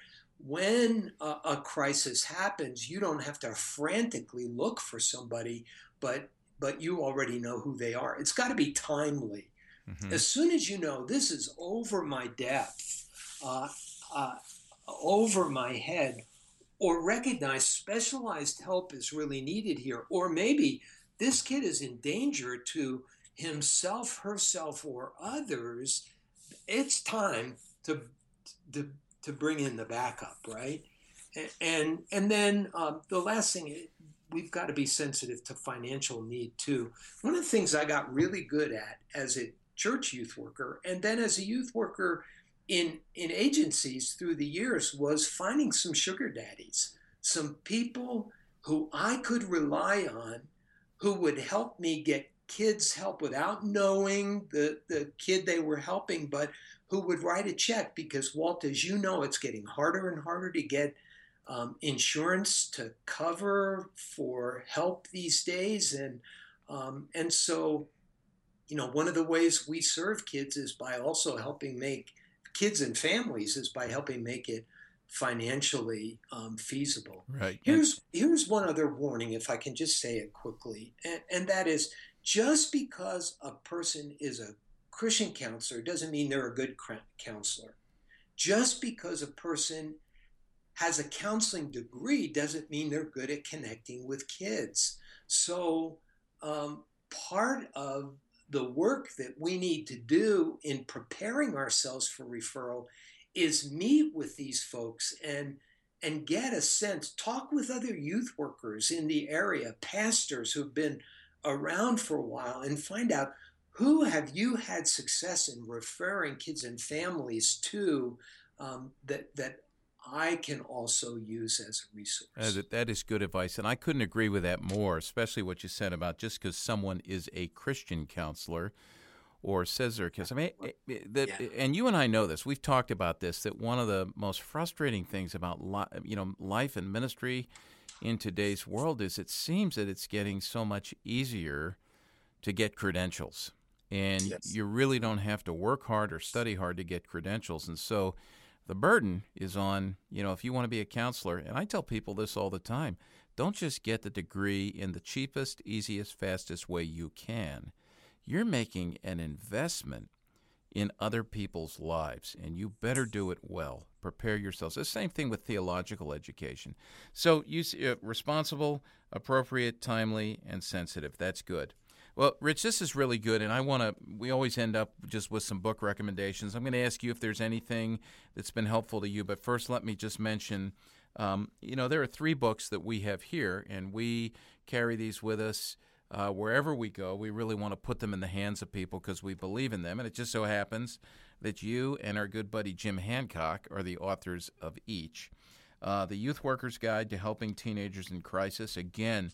when a, a crisis happens, you don't have to frantically look for somebody, but but you already know who they are. It's got to be timely. Mm-hmm. As soon as you know this is over my depth, uh, uh, over my head, or recognize specialized help is really needed here, or maybe this kid is in danger to himself, herself, or others, it's time to to, to bring in the backup, right? And and, and then um, the last thing, we've got to be sensitive to financial need too. One of the things I got really good at as a church youth worker, and then as a youth worker in in agencies through the years, was finding some sugar daddies, some people who I could rely on, who would help me get kids help without knowing the, the kid they were helping, but who would write a check because, Walt, as you know, it's getting harder and harder to get um, insurance to cover for help these days. And, um, and so, you know, one of the ways we serve kids is by also helping make kids and families is by helping make it financially um, feasible. Right. Here's here's one other warning, if I can just say it quickly, and, and that is, just because a person is a Christian counselor doesn't mean they're a good counselor. Just because a person has a counseling degree doesn't mean they're good at connecting with kids. So um, part of the work that we need to do in preparing ourselves for referral is meet with these folks and and get a sense, talk with other youth workers in the area, pastors who've been around for a while, and find out, who have you had success in referring kids and families to um, that that I can also use as a resource. Uh, that is good advice, and I couldn't agree with that more, especially what you said about just because someone is a Christian counselor or says they're a counselor. I mean, that, yeah. And you and I know this. We've talked about this, that one of the most frustrating things about li- you know life and ministry in today's world is it seems that it's getting so much easier to get credentials. And yes. you really don't have to work hard or study hard to get credentials. And so the burden is on, you know, if you want to be a counselor, and I tell people this all the time, don't just get the degree in the cheapest, easiest, fastest way you can. You're making an investment in other people's lives, and you better do it well. Prepare yourselves. The same thing with theological education. So you uh, responsible, appropriate, timely, and sensitive. That's good. Well, Rich, this is really good, and I want to, we always end up just with some book recommendations. I'm going to ask you if there's anything that's been helpful to you, but first let me just mention, um, you know, there are three books that we have here, and we carry these with us uh, wherever we go. We really want to put them in the hands of people because we believe in them, and it just so happens that you and our good buddy Jim Hancock are the authors of each. Uh, the Youth Worker's Guide to Helping Teenagers in Crisis, again,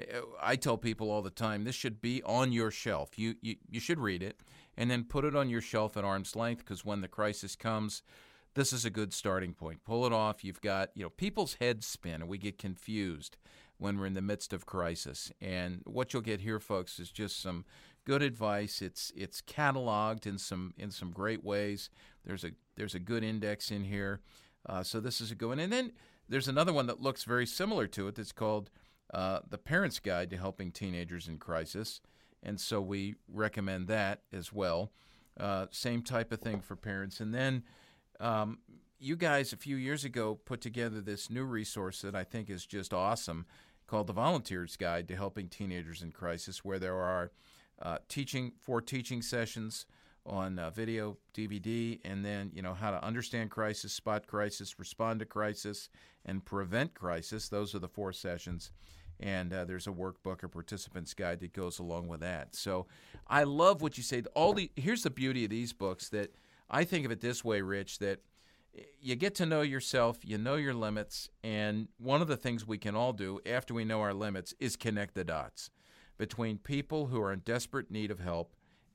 I tell people all the time, this should be on your shelf. You, you you should read it and then put it on your shelf at arm's length, because when the crisis comes, this is a good starting point. Pull it off. You've got, you know, people's heads spin and we get confused when we're in the midst of crisis. And what you'll get here, folks, is just some good advice. It's it's cataloged in some in some great ways. There's a there's a good index in here. Uh, so this is a good one. And then there's another one that looks very similar to it that's called Uh, the Parent's Guide to Helping Teenagers in Crisis, and so we recommend that as well. Uh, same type of thing for parents. And then um, you guys a few years ago put together this new resource that I think is just awesome called the Volunteer's Guide to Helping Teenagers in Crisis, where there are uh, teaching four teaching sessions on uh, video, D V D, and then, you know, how to understand crisis, spot crisis, respond to crisis, and prevent crisis. Those are the four sessions. And uh, there's a workbook, a participant's guide that goes along with that. So I love what you say. All the here's the beauty of these books, that I think of it this way, Rich, that you get to know yourself, you know your limits, and one of the things we can all do after we know our limits is connect the dots between people who are in desperate need of help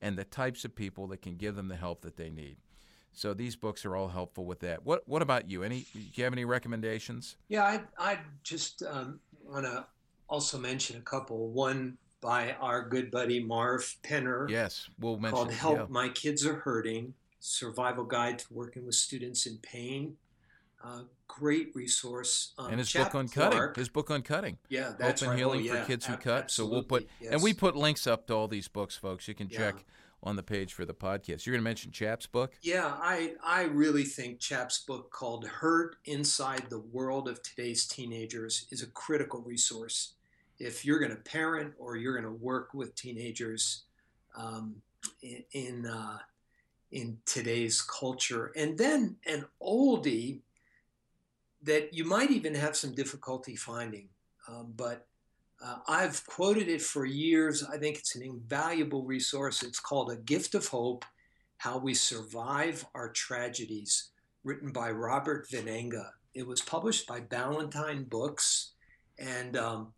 and the types of people that can give them the help that they need. So these books are all helpful with that. What What about you? Any? Do you have any recommendations? Yeah, I I just um, want to also mention a couple. One by our good buddy Marv Penner. Yes, we'll mention called it, "Help yeah. My Kids Are Hurting: Survival Guide to Working with Students in Pain." Uh, great resource. Um, And his Chap book on Clark, cutting. His book on cutting. Yeah, that's Hope and right. Healing oh, for yeah, Kids Who ab- Cut. So we'll put absolutely, and we yes. put links up to all these books, folks. You can Yeah. check on the page for the podcast. You're going to mention Chap's book? Yeah, I, I really think Chap's book called Hurt Inside the World of Today's Teenagers is a critical resource. If you're going to parent or you're going to work with teenagers um, in in, uh, in today's culture. And then an oldie that you might even have some difficulty finding, um, but Uh, I've quoted it for years. I think it's an invaluable resource. It's called A Gift of Hope, How We Survive Our Tragedies, written by Robert Venenga. It was published by Ballantine Books, and um,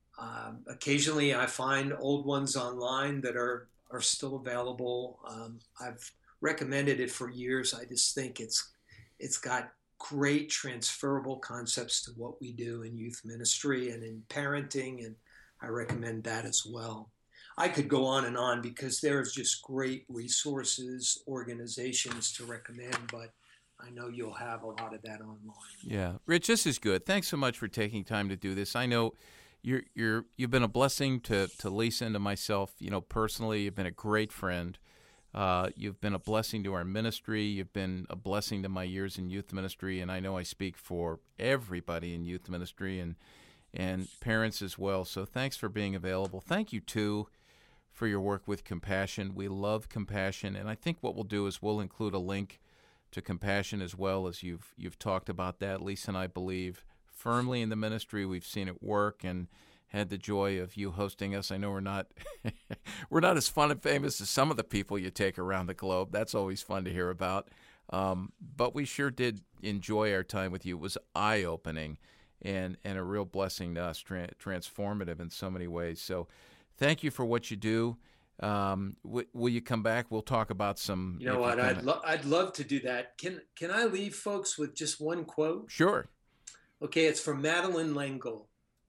um, occasionally I find old ones online that are, are still available. Um, I've recommended it for years. I just think it's it's got great transferable concepts to what we do in youth ministry and in parenting, and I recommend that as well. I could go on and on because there's just great resources, organizations to recommend, but I know you'll have a lot of that online. Yeah. Rich, this is good. Thanks so much for taking time to do this. I know you're you're you've been a blessing to, to Lisa and to myself, you know, personally. You've been a great friend. Uh, you've been a blessing to our ministry. You've been a blessing to my years in youth ministry, and I know I speak for everybody in youth ministry and and parents as well. So thanks for being available. Thank you, too, for your work with Compassion. We love Compassion, and I think what we'll do is we'll include a link to Compassion as well, as you've you've talked about that. Lisa and I believe firmly in the ministry. We've seen it work and had the joy of you hosting us. I know we're not we're not as fun and famous as some of the people you take around the globe. That's always fun to hear about. Um, but we sure did enjoy our time with you. It was eye-opening and, and a real blessing to us, tra- transformative in so many ways. So thank you for what you do. Um, w- will you come back? We'll talk about some... You know what? I'd, lo- I'd love to do that. Can, can I leave folks with just one quote? Sure. Okay, it's from Madeleine L'Engle,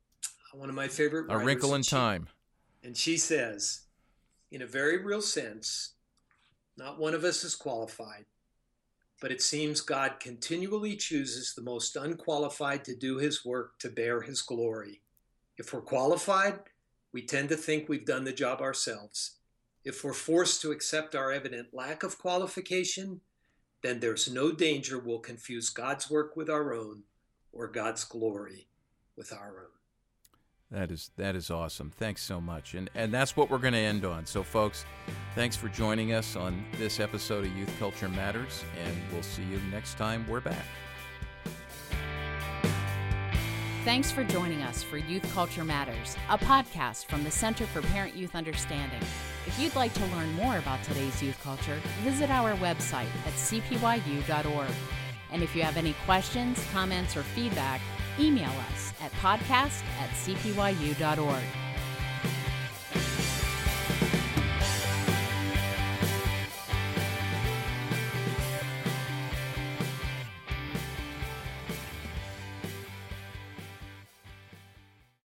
one of my favorite writers. A Wrinkle in she, Time. And she says, in a very real sense, not one of us is qualified, but it seems God continually chooses the most unqualified to do his work to bear his glory. If we're qualified, we tend to think we've done the job ourselves. If we're forced to accept our evident lack of qualification, then there's no danger we'll confuse God's work with our own or God's glory with our own. That is that is awesome. Thanks so much. And and that's what we're going to end on. So, folks, thanks for joining us on this episode of Youth Culture Matters, and we'll see you next time we're back. Thanks for joining us for Youth Culture Matters, a podcast from the Center for Parent-Youth Understanding. If you'd like to learn more about today's youth culture, visit our website at c p y u dot org. And if you have any questions, comments, or feedback, email us at podcast at c p y u dot org.